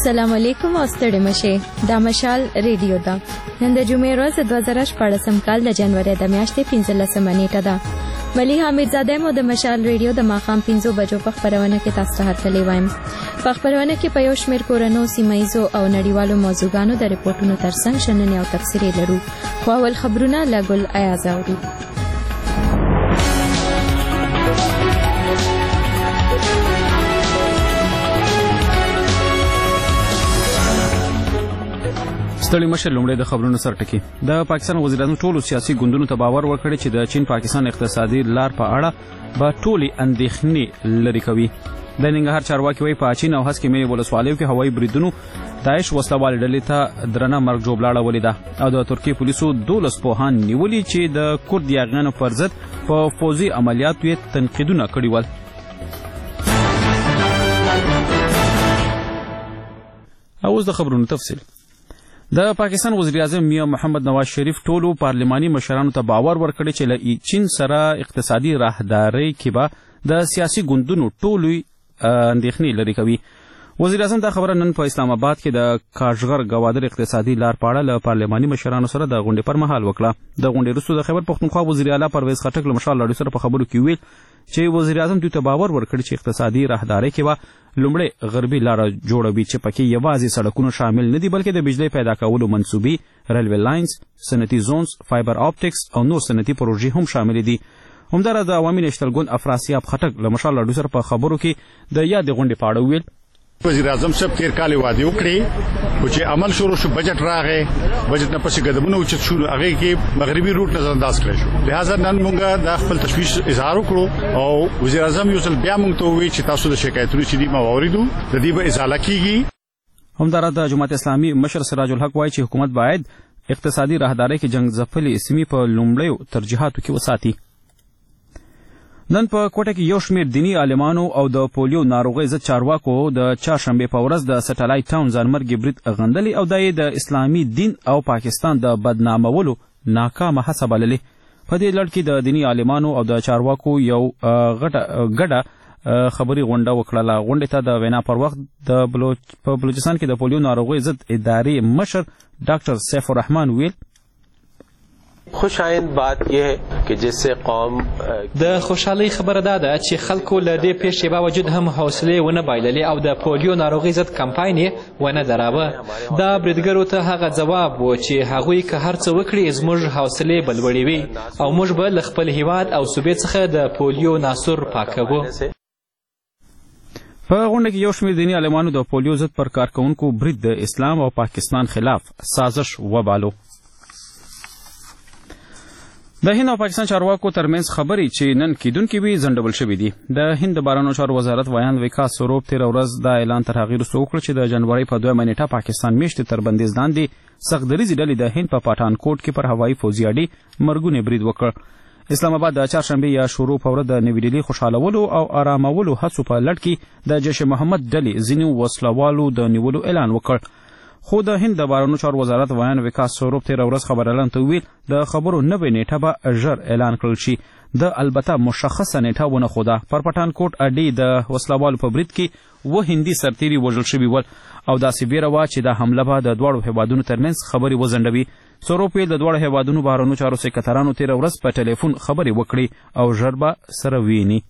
السلام علیکم او ستړي مشه دا مشال ریډیو ده. نن د جمعې ورځ 2014 کال د جنوري د میاشتې 15 نیټه ده. ولی حامد زاده مو د مشال ریډیو د ماښام 5 بجو په خبرونه کې تاسو ته هرکلی وایم. په خبرونه کې په یو شمېر کورنو سیمایزو او نړیوالو موضوعګانو د ریپورتونو ترڅنګ شننې او تفسیرې لرو. خو اول خبرونه له ګل ایاز اورو. ستړي مشر لومړی د خبرونو سر ټکی. د پاکستان وزیر اعظم ټولو سیاسي ګوندونو ته باور ورکړی چې د چین پاکستان اقتصادي لار په اړه به ټولې اندېښنې لرې کوي. د ننګرهار چارواکي وایي په اچین او هسکې مینې ولسوالیو کې هوایي بریدونو داعش وسلوالې ډلې ته درنه مرګ ژوبلاړه ولیده او د ترکیې پولیسو 12 پوهان نیولي چې د کورد یاغیانو پر ضد په پوځي عملیاتو یې تنقیدونه کړي ول. اوس د خبرونو تفصیل. د پاکستان وزیر اعظم میاں محمد نواز شریف ټولو پارلماني مشرانو ته باور ورکړی چې له چین سره اقتصادي راهدارۍ کې به د سیاسي ګوندونو ټولو اندېښنې لرې کوي. وزیر اعظم دا خبره نن په اسلام آباد کې د کاشغر گوادر اقتصادي لار په اړه له پارلماني مشرانو سره د غونډې پر مهال وکړه. د غونډې وروسته د خیبر پښتونخوا وزیر اعلی پرویز خټک له مشال راډیو سره په خبرو کې ویل چې وزیر اعظم دوی ته باور ورکړي چې اقتصادي راهدارۍ کې به لومړی غربي لاره جوړوي چې پکې یوازې سړکونه شامل نه دي بلکې د بجلی پیدا کولو منصوبې، ریلوے لاینز، صنعتي زونز، فایبر آپټکس او نور صنعتي پروژې هم شامل دي. همداراز د عوامي نېشنل ګوند افراسیاب خټک له مشال راډیو سره په خبرو کې د یادې غونډې په اړه ویل وزیر اعظم صاحب تیر کال وعده وکړي او چې عمل شروع شو بجټ راغی بجټ نه پسې قدمونه اوچت شو هغه کې مغربي روټ نظر انداز کړی شو. لہذا نن موږ د خپل تشویش اظهار وکړو او وزیر اعظم یو ځل بیا موږ ته وویل چې تاسو د شکایتونو چې دي ما واوریدو د دې به ازاله کیږي. همداراز د جماعت اسلامي مشر سراج الحق وایي چې حکومت باید اقتصادي راهدارۍ کې جنگ ځپلې سیمې په لومړیو ترجیحاتو کې وساتي. نن په کوټه کې یو شمېر دینی عالمانو او د پولیو ناروغۍ ضد چارواکو د چهارشنبې په ورځ د سټلایټ ټاون ځانمرګي برید غندلی او دا یې د اسلامي دین او پاکستان د بدنامولو ناکامه هڅه بللې. په دې لړ کې د دینی عالمانو او د چارواکو یو ګډه خبري غونډه وکړله. غونډې ته د وینا پر وخت په بلوچستان کې د پولیو ناروغۍ ضد ادارې مشر ډاکټر سیف الرحمن ویل خوش آیند بات یہ ہے کہ جس سے قوم د خوشحالۍ خبره دا ده چې خلکو له دې پیښې باوجود هم حوصلې ونه بایللې او د پولیو ناروغۍ ضد کمپاین یې ونه دراوه. دا بریدګرو ته هغه ځواب و چې هغوی که هر څه وکړي زموږ حوصلې به لوړې وي او موږ به له خپل هیواد او صوبې څخه د پولیو ناسور پاکوو. په غونډه کې یو شمېر دیني عالمانو د پولیو ضد پر کارکوونکو برید د اسلام او پاکستان خلاف سازش وبالو. د هند او پاکستان چارواکو ترمنځ خبرې چې نن کیدونکې وي ځنډول شوي دي. د هند د بهرنیو چارو وزارت ویان وکاس سوروپ تېره ورځ دا اعلان تر هغې وروسته وکړ چې د جنورۍ په 2 نیټه پاکستان میاشتې تر بندیز لاندې سختدریځې ډلې د هند په پټانکوټ کې پر هوایي پوځي اډې مرګونې برید وکړ. اسلام آباد د چهارشنبې یا شروع په ورځ د نوي ډیلي خوشحالولو او آرامولو هڅو په لړ کې د جیش محمد ډلې ځینو وسلوالو د نیولو اعلان وکړ. خو د هند د بهرنیو چارو وزارت ویان وکاس سوروپ تېره ورځ خبريالانو ته وویل د خبرو نوې نیټه به ژر اعلان کړل شي. د البته مشخصه نیټه ونه ښوده. پر پټانکوټ اډې د وسلوالو په برید کې 7 هندي سرتیري وژل شوي ول او داسې بیره وه چې دا حمله به د دواړو هیوادونو ترمنځ خبرې وځنډوي. سوروپ ویل د دواړو هیوادونو بهرنیو چارو سکرترانو تېره ورځ په ټلیفون خبرې وکړي او ژر به سره ویني.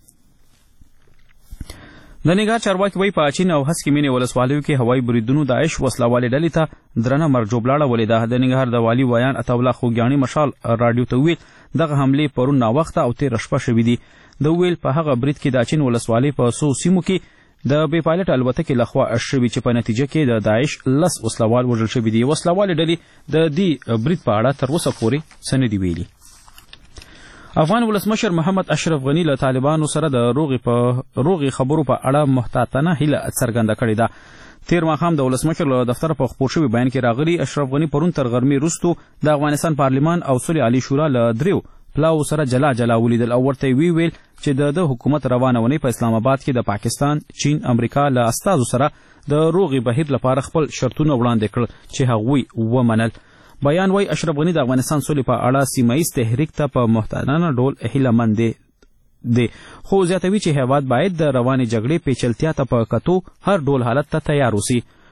د ننګرهار چارواکي وایي په اچین او هسکې مینې ولسوالیو کې هوایي بریدونو داعش وسلوالې ډلې ته درنه مرګ ژوبلاړه ولیده. د ننګرهار د والي ویان عطاالله خوږیاڼي مشال راډیو ته ویل دغه حملې پرون ناوخته او تېره شپه شوي دي. د ویل په هغه برید کې د اچین ولسوالۍ په 100 سیمو کې د بې پایلټ الوتکې لخوا شوي چې په نتیجه کې د داعش 10 وسلوال وژل شوي دي. وسلوالې ډلې د دې برید په اړه تر اوسه پورې څه نه دي ویلي. افغان ولسمشر محمد اشرف غنی له طالبانو سره د روغې خبرو په اړه محتاطانه هیله څرګنده کړې ده. تیر ماښام د ولسمشر له دفتر په خپور شوي بیان کې راغلي اشرف غنی پرون تر غرمې وروستو د افغانستان پارلمان او صلح عالی شورا له 3 پلاو سره جلا ولیدل او ورته ویل چې د حکومت روانه ونې په اسلام آباد کې د پاکستان، چین، امریکا له استازو سره د روغې بهیر لپاره خپل شرطونه وړاندې کړل چې هغوی ومنل. بیان وایي اشرف غنی د افغانستان سولې په اړه سیمهییز تحریک ته په محتاطانه ډول هیلهمند دی خو زیاتوي چې هیواد باید د روانې جګړې پیچلتیا ته په کتو هر ډول حالت ته تیار اوسي.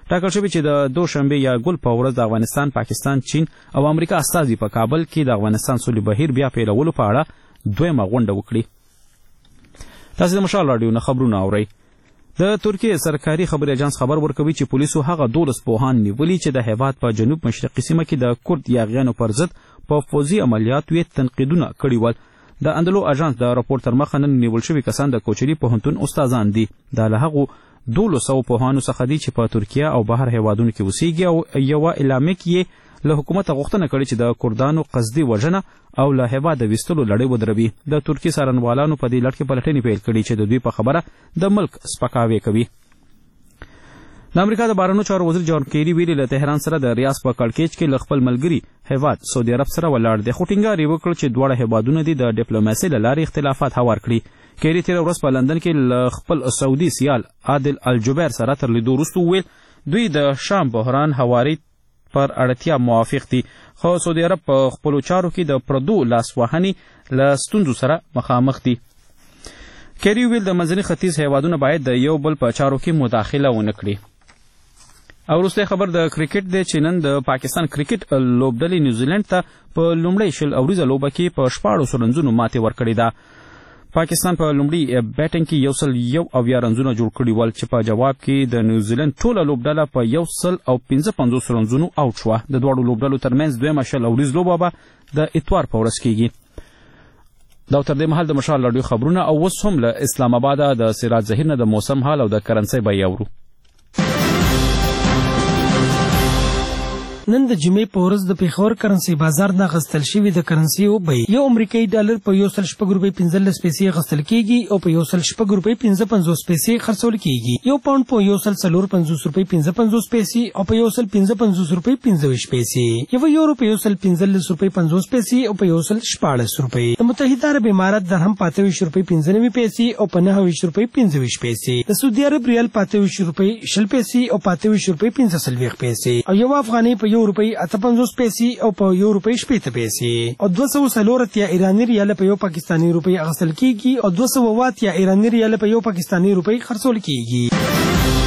ټاکل شوی چې د دوشنبه یا ګل په ورځ د افغانستان، پاکستان، چین او امریکا استازي په کابل کې د افغانستان سولې بهیر بیا پیلولو په اړه دویمه غونډه وکړي. تاسو د مشال رادیو نه خبرونه اورئ. د ترکیه سرکاري خبري اژانس خبر ورکوي چې پولیسو هغه 12 پوهان نیولي چې د هیواد په جنوب مشرقي سیمه کې د کورد یاغیانو پر ضد په فوزي عملیاتو یې تنقیدونه کړي ول. د اندلو اژانس د راپور تر مخه نن نیول شوي کسان د کوچري پوهنتون استادان دي. دا له هغو 1200 پوهانو څخه دي چې په ترکیه او بهر هیوادونو کې اوسېږي او یوه اعلامیه کې له حکومت غوښتنه کړې چې د کردانو قصدي وژنه او له هیواده ویستلو لړۍ ودروي. د ترکیې څارنوالانو په دې لړ کې پلټنې پیل کړي چې د دوی په خبره د ملک سپکاوی کوي. د امریکا د بهرنیو چارو وزیر جان کیری ویلي له تهران سره د ریاض په کړکېچ کې له خپل ملګري هیواد سعودي عرب سره ولاړ دی، خو ټینګار یې وکړ چې دواړه هیوادونه دي د ډیپلوماسۍ له لارې اختلافات هوار کړي. کیری تېره ورځ په لندن کې له خپل سعودي سیال عادل الجبیر سره تر لیدو وروسته وویل دوی د شام بحران هواري پر اړتیا موافق دي، خو سعودي عرب په خپلو چارو کې د پردو لاسوهنې له ستونزو سره مخامخ دي. کیری ویل د منځني ختیځ هیوادونه باید د یو بل په چارو کې مداخله ونه کړي. او وروستی خبر د کرکټ دی چې نن د پاکستان کرکټ لوبډلې نیوزیلینډ ته په لومړۍ 20 اوریزه لوبه کې په 14 رنزونو ماتې ورکړې ده. پاکستان په لومړي بیټینګ کې 101 رنزونه جوړ کړي ول چې په جواب کې د نیوزیلینډ ټوله لوبډله په 155 رنزونو آوټ شوه. د دواړو لوبډلو ترمنځ دویمه 20 اوریز لوبه به د اتوار په ورځ کېږي. دا تر دې مهال د مشال رادیو خبرونه او اوس هم له اسلام آباده د سراج ظهیر نه د موسم حال او د کرنسۍ بیې اورو. نن د جمعې په ورځ د پیښور کرنسي بازار نه غستل شوی د کرنسي او بیې یو امریکایي ډالر په 1.15 روپۍ 15 پیسې غستل کیږي او په 1.15 روپۍ 55 پیسې خرڅول کیږي. یو پاوند په 1.45 روپۍ 55 پیسې او په 1.55 روپۍ 25 پیسې. یو یورو په 1.15 روپۍ 50 پیسې او په 1.14 روپۍ. د متحده عرب امارات درهم په 28 روپۍ 95 پیسې او په 29 روپۍ 25 پیسې. د سعودي عرب ریال په 28 روپۍ 20 پیسې او په 28 روپۍ 15 پیسې. او یو افغاني په روپۍ 58 پیسې او په یو روپۍ 70 پیسې. او 240 ایرانی ریال په یو پاکستانی روپۍ اخیستل کیږي او 280 ایرانی ریال په یو پاکستانی روپۍ خرڅول کیږي.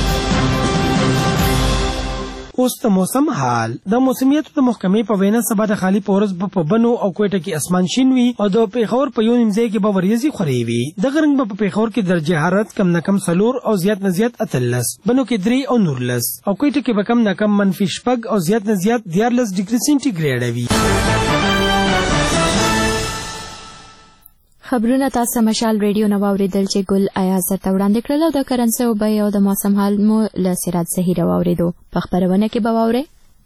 اوس د موسم حال. د موسمیاتو د محکمې په وینا سبا د خالي پورز په بنو او کوټه کې اسمان شین وي او د پیښور په یو نیمځای کې به وریځي خوري وي. د غرنګ په پیښور کې درجه حرارت کم نه کم 4 او زیات نه زیات 13، بنو کې 3 او 19 او کوټه کې به کم نه کم -6 او زیات نه زیات 14 ډیګري سنټیګریډ وي. خبرونه تاسو مشال ریډیو نو اوریدل چې ګل ایاز ته وړاندې کړل او د کرنسي او بیې او د موسم حال مو له سراج ظهیر اوریدو. په خبرونه کې به واورئ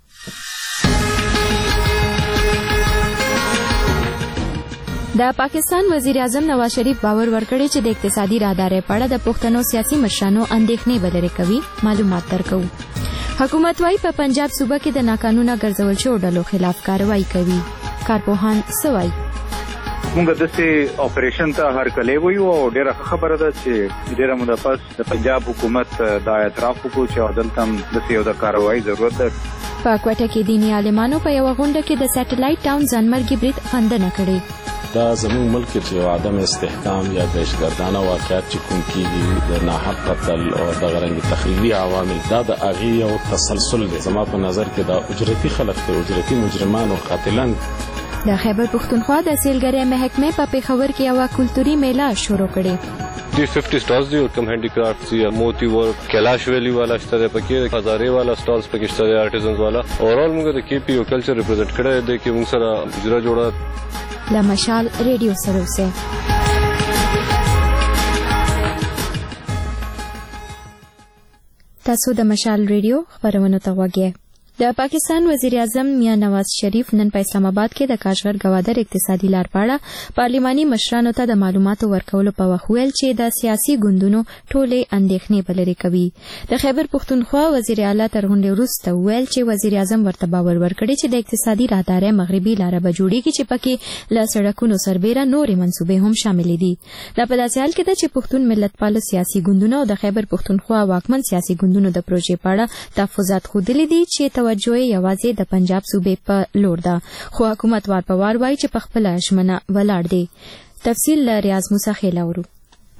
د پاکستان وزیر اعظم نواز شریف باور ورکړی چې د اقتصادي راهدارۍ په اړه د پښتنو سیاسي مشرانو اندېښنې بلري کوي. معلومات درکو. حکومت وايي په پنجاب صوبه کې د ناقانونه ګرځول شوو ډلو خلاف کاروایی کوي. کارپوهان څه وایي؟ موږ د دې اپریشن ته هرکلی وایو او ډېره خبره ده چې ډېره موده پس د پنجاب حکومت دا اعتراف وکړو چې دلته هم داسې یو د کاروایي ضرورت ده. په کوټه کې دیني عالمانو په یوه غونډه کې د سیټلایټ ټاون ځانمرګي برید غندنه کړې. دا زموږ ملک چې عدم استحکام یا دهشتګردانه واقعیت چې کوم کېږي د ناحق قتل او دغه رنګ تخریبي عوامل دا د هغې یو تسلسل دی. زما په نظر کې دا اجرتي خلک دي، اجرتي مجرمان او قاتلان. د خیبر پښتونخوا د سیلګرۍ محکمې په پیښور کې یوه کلتوري میله شروع کړې. 50 سټالز دي او کوم هینډي کرافټس دي، موتی ورک، کلاش ویلی والا شته دی، پکې هزارې والا سټالز پکې شته دی، آرټیزنز والا. اورال موږ د کې پی او کلچر ریپرزینټ کړی دی چې موږ سره اجرا جوړه. له مشال ریډیو سره اوسئ. تاسو د مشال ریډیو خبرونو ته غوږ یاست. د پاکستان وزیر اعظم میاں نواز شریف نن په اسلام آباد کې د کاشغر گوادر اقتصادي لار په اړه پارلماني مشرانو ته د معلوماتو ورکولو په وخت ویل چې د سیاسي ګوندونو ټولې اندېښنې بلري کوي. د خیبر پښتونخوا وزیر اعلی تر غونډې وروسته ویل چې وزیر اعظم ورته باور ورکړی چې د اقتصادي راهدارۍ مغربي لاره به جوړیږي چې پکې له سړکونو سربیره نورې منصوبې هم شاملې دي. دا په داسې حال کې ده چې پښتون ملتپاله سیاسي ګوندونه او د خیبر پښتونخوا واکمن سیاسي ګوندونو د پروژې په اړه تحفظات ښودلي دي چې توجه یوازې د پنجاب صوبې په لور ده، خو حکومت وار په وار وایي چې په خپله ژمنه ولاړ دی. تفصیل له ریاض موسی خیل اورو.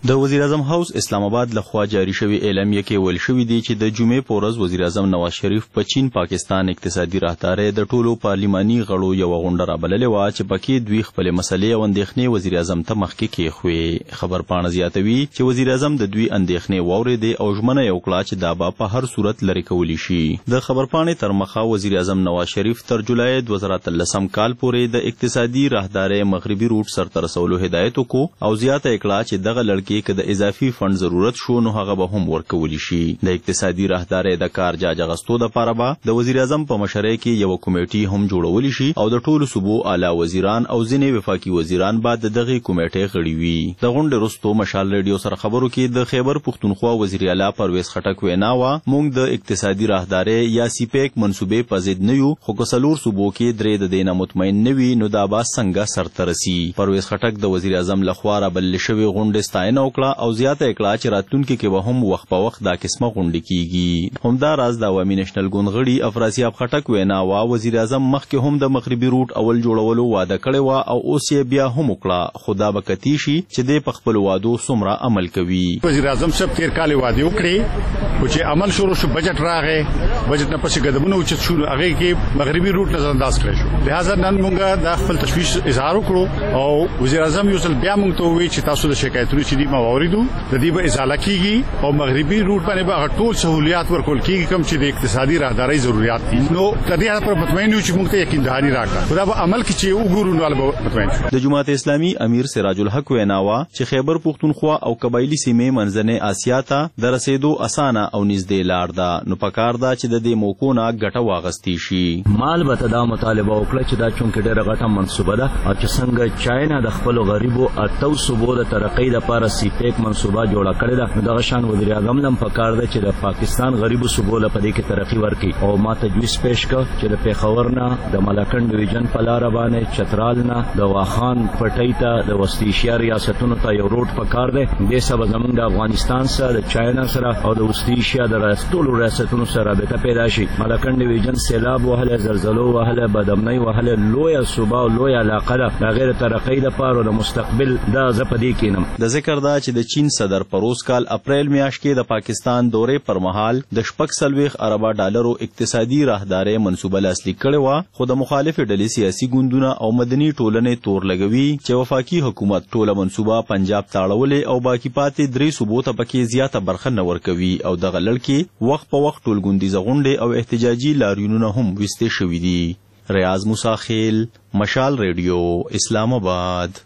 د وزیر اعظم هاوس اسلام آباد لخوا جاری شوی اعلامیه کې ویل شوی دی چې د جمعې په ورځ وزیر اعظم نواز شریف په چین پاکستان اقتصادي راهدارۍ د ټولو پارلیماني غړو یو غونډه رابللې وه چې پکې دوی خپل مسلې او اندېښنې وزیر اعظم ته مخکې کېښوې. خبرپاڼه زیاتوي چې وزیر اعظم د دوی اندېښنې واورېدې او ژمنه یې وکړه چې دا به په هر صورت لرې کولی شي. د خبرپاڼې تر مخه وزیر اعظم نواز شریف تر جولای 2013 کال پورې د اقتصادي راهدارۍ مغربي روټ سرته رسولو هدایت وکړو او زیاته یې کړه چې دغه لړکې که د اضافي فند ضرورت شو نو هغه به هم ورکولی شي. د اقتصادي راهدارۍ د کار جاج اخیستو دپاره به د وزیر اعظم په مشرۍ کې یوه کمیټې هم جوړولی شي او د ټولو صوبو اعلی وزیران او ځینې وفاقي وزیران به د دغې کمیټې غړي وي. د غونډې وروستو مشال ریډیو سره خبرو کې د خیبر پښتونخوا وزیر اعلی پرویز خټک وینا وه موږ د اقتصادي راهدارۍ یا سیپیک منصوبې په ضد نه یو خو که څلور صوبو کې درې د دې نه مطمئن نه وي نو دا به څنګه سرته رسي. پرویز خټک د وزیر اعظم لخوا رابللې شوې غونډې ستاینه وکړه او زیاته یې کړه چې راتلونکي کې به هم وخت په وخت دا قسمه غونډې کیږي. همداراز د عوامي نیشنل ګوند غړي افراسیاب خټک وینا وه وزیر اعظم مخکې هم د مغربي روټ اول جوړولو وعده کړې وه او اوس یې بیا هم وکړه خو دا به کتی شي چې دی په خپلو وعدو څومره عمل کوي. وزیر اعظم صاحب تیر کال وعدې وکړې خو چې عمل شروع شو بجټ راغی بجټ نه پسې قدمونه اوچت شو هغې کې مغربي روټ نظر انداز کړی شو. لہذا نن موږ دا خپل تشویش اظهار وکړو او وزیر اعظم یو ځل بیا موږ ته وویل چې تاسو د شکایتونو چې دي ما واورېدو د دې به ازاله کیږي او مغربي روټ باندې به ټول سہولیات ورکول کیږي کوم چې د اقتصادي راهدارۍ ضرورت دي. نو د دې لپاره مطمئن یو چې موږ ته یقینداري راکړه خدا به عمل کې چې وګورو نو به مطمئن شو. د جماعت اسلامي امیر سراج الحق وینا وه چې خیبر پښتونخوا او قبایلي سیمې منځنۍ اسیا ته د رسېدو اسانه او نږدې لار ده نو پکار ده چې د دې موقعو نه ګټه واخیستې شي. مال به دا مطالبه وکړه چې دا چونکې ډېره غټه منصوبه ده او چې څنګه چاینا د خپلو غریبو اتو صوبو د ترقۍ دپاره سیپیک منصوبه جوړه کړې ده نو دغه شان وزیر اعظم هم پکار ده چې د پاکستان غریبو صوبو له په دې کې ترقي ورکړي او ما تجویز پیش کړ چې د پیښور نه د ملاکنډ ډویژن په لاره باندې چترال نه د واخان پټۍ ته د وسطي ایشیا ریاستونو ته یو روډ پکار دی. دې سبا زموږ د افغانستان سره د چاینا سره او د وسطي ایشیا د ټولو ریاستونو سره رابطه پیدا شي. ملاکنډ ډویژن سیلاب وهله زلزلو وهله بدامنۍ وهله لویه صوبه او لویه علاقه ده د غیر ترقۍ دپاره د مستقبل دا زه په دې کینم. د ذکر ده چې د چین صدر پروز کال اپریل میاشت کې د پاکستان دورې پر مهال د 40 اربه ډالرو اقتصادي راهدارۍ منصوبه لاسلیک کړې وه خو د مخالفې ډلې سیاسي ګوندونه او مدني ټولنې تور لګوي چې وفاقي حکومت ټوله منصوبه پنجاب ته اړولې او باقي پاتې درې صوبو ته پکې زیاته برخه نه ورکوي او دغه لړکې وخت په وخت ټولګوندیزه غونډې او احتجاجي لاریونونه هم ویستې شوي دي. ریاض موسی خیل مشال ریډیو اسلام آباد.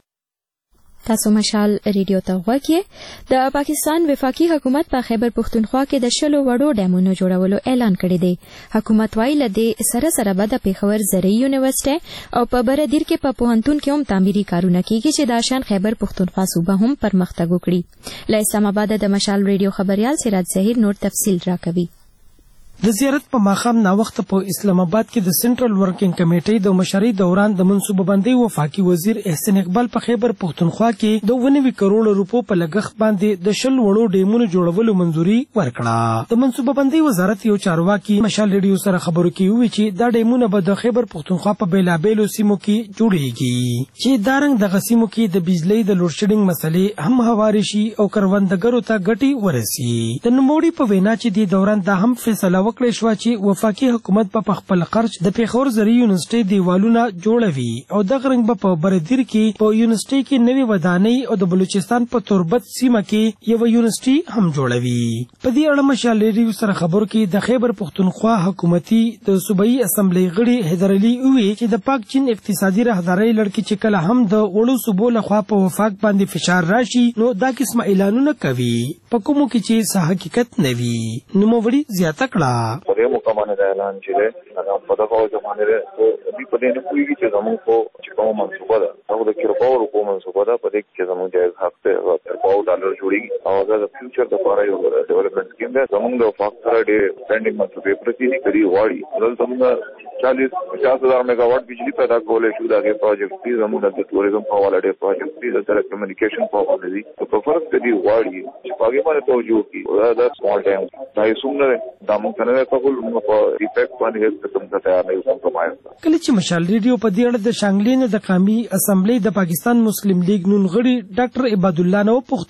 تاسو مشال ریډیو ته غوږ یې. د پاکستان وفاقي حکومت په خیبر پښتونخوا کې د 10 وړو ډیمونو جوړولو اعلان کړی دی. حکومت وايي له دې سره سره به د پیښور زرعي یونیورسيټي او په بردیر کې په پوهنتون کې هم تعمیري کارونه کیږي چې د شان خیبر پښتونخوا صوبه هم پرمختګ وکړي. له اسلام آباد د مشال ریډیو خبريال سراج ظهیر نور تفصیل راکوي. د زیارت په ماښام ناوخته په اسلام آباد کې د سنټرل ورکینګ کمیټې د مشرۍ دوران د منصوبه بندۍ وفاقي وزیر احسان اقبال په خیبر پښتونخوا کې د 90 کروڑ روپو په لګښت باندې د 10 وړو ډیمونو جوړولو منځوري ورکړه. د منصوبه بندۍ وزارت یو چارواکي مشال ریډیو سره خبرو کې وی چې دا ډیمونه به د خیبر پښتونخوا په بیلابیلو سیمو کې جوړیږي چې دارنګ د غسیمو کې د بجلی د لوډ شیډینګ مسلې هم هواري شي او کروندګرو ته ګټي ورسي. د نوموړي په وینا چې د دوران دا هم فیصله وکړل شو چې وفاقي حکومت په خپل خرچ د پیښور زرعي یونیورسيټي دیوالونه جوړوي او د غرنګ په بردیر کې په یونیورسيټي کې نوې ودانۍ او د بلوچستان په توربت سیمه کې یو یونیورسيټي هم جوړوي. په دې اړه مشال ریډیو سره خبرو کې د خیبر پښتونخوا حکومتي د صوبایي اسمبلی غړي حیدر علي وی چې د پاک چین اقتصادي راهدارۍ لړکې چې کله هم د وړو صوبو لخوا په وفاق باندې فشار راشي نو دا قسمه اعلانونه کوي په کومو کې چې صح حقیقت نه وي. نوموړي زیاته کړه په موقع باندې اعلان چې هغه په دغه ځمانه لري او دې په دې نه کوي چې زموږ په چې کومه منصوبه ده هغه د کیرپاور کومه منصوبه ده په دې کې زموږ جایز حق ته کیرپاور ډالر جوړیږي او هغه د فیوچر لپاره یو ډیولپمنٹ سکیم ده. زموږ د فاکتور ډېر سټینډینګ منصوبې پرتی کړي واړي نو زموږ 40,000 میگاواټ بجلی پیدا کولای شو دا کې پروجیکټ دي زموږ د ټوریزم په حواله ډېر پروجیکټ دي د ټیلیکومونیکیشن په حواله دي په فرض کې دی واړي چې هغه باندې توجه کی دا سمال ټایم دا یې څومره د موږ نه کول موږ په افیکټ باندې هیڅ قسم ته تیار نه یو کمپرمایز. کله چې مشال ریډیو په دې اړه د شانګلین د قومي اسمبلی د پاکستان مسلم لیگ نون غړي ډاکټر عباد الله نو پختل نو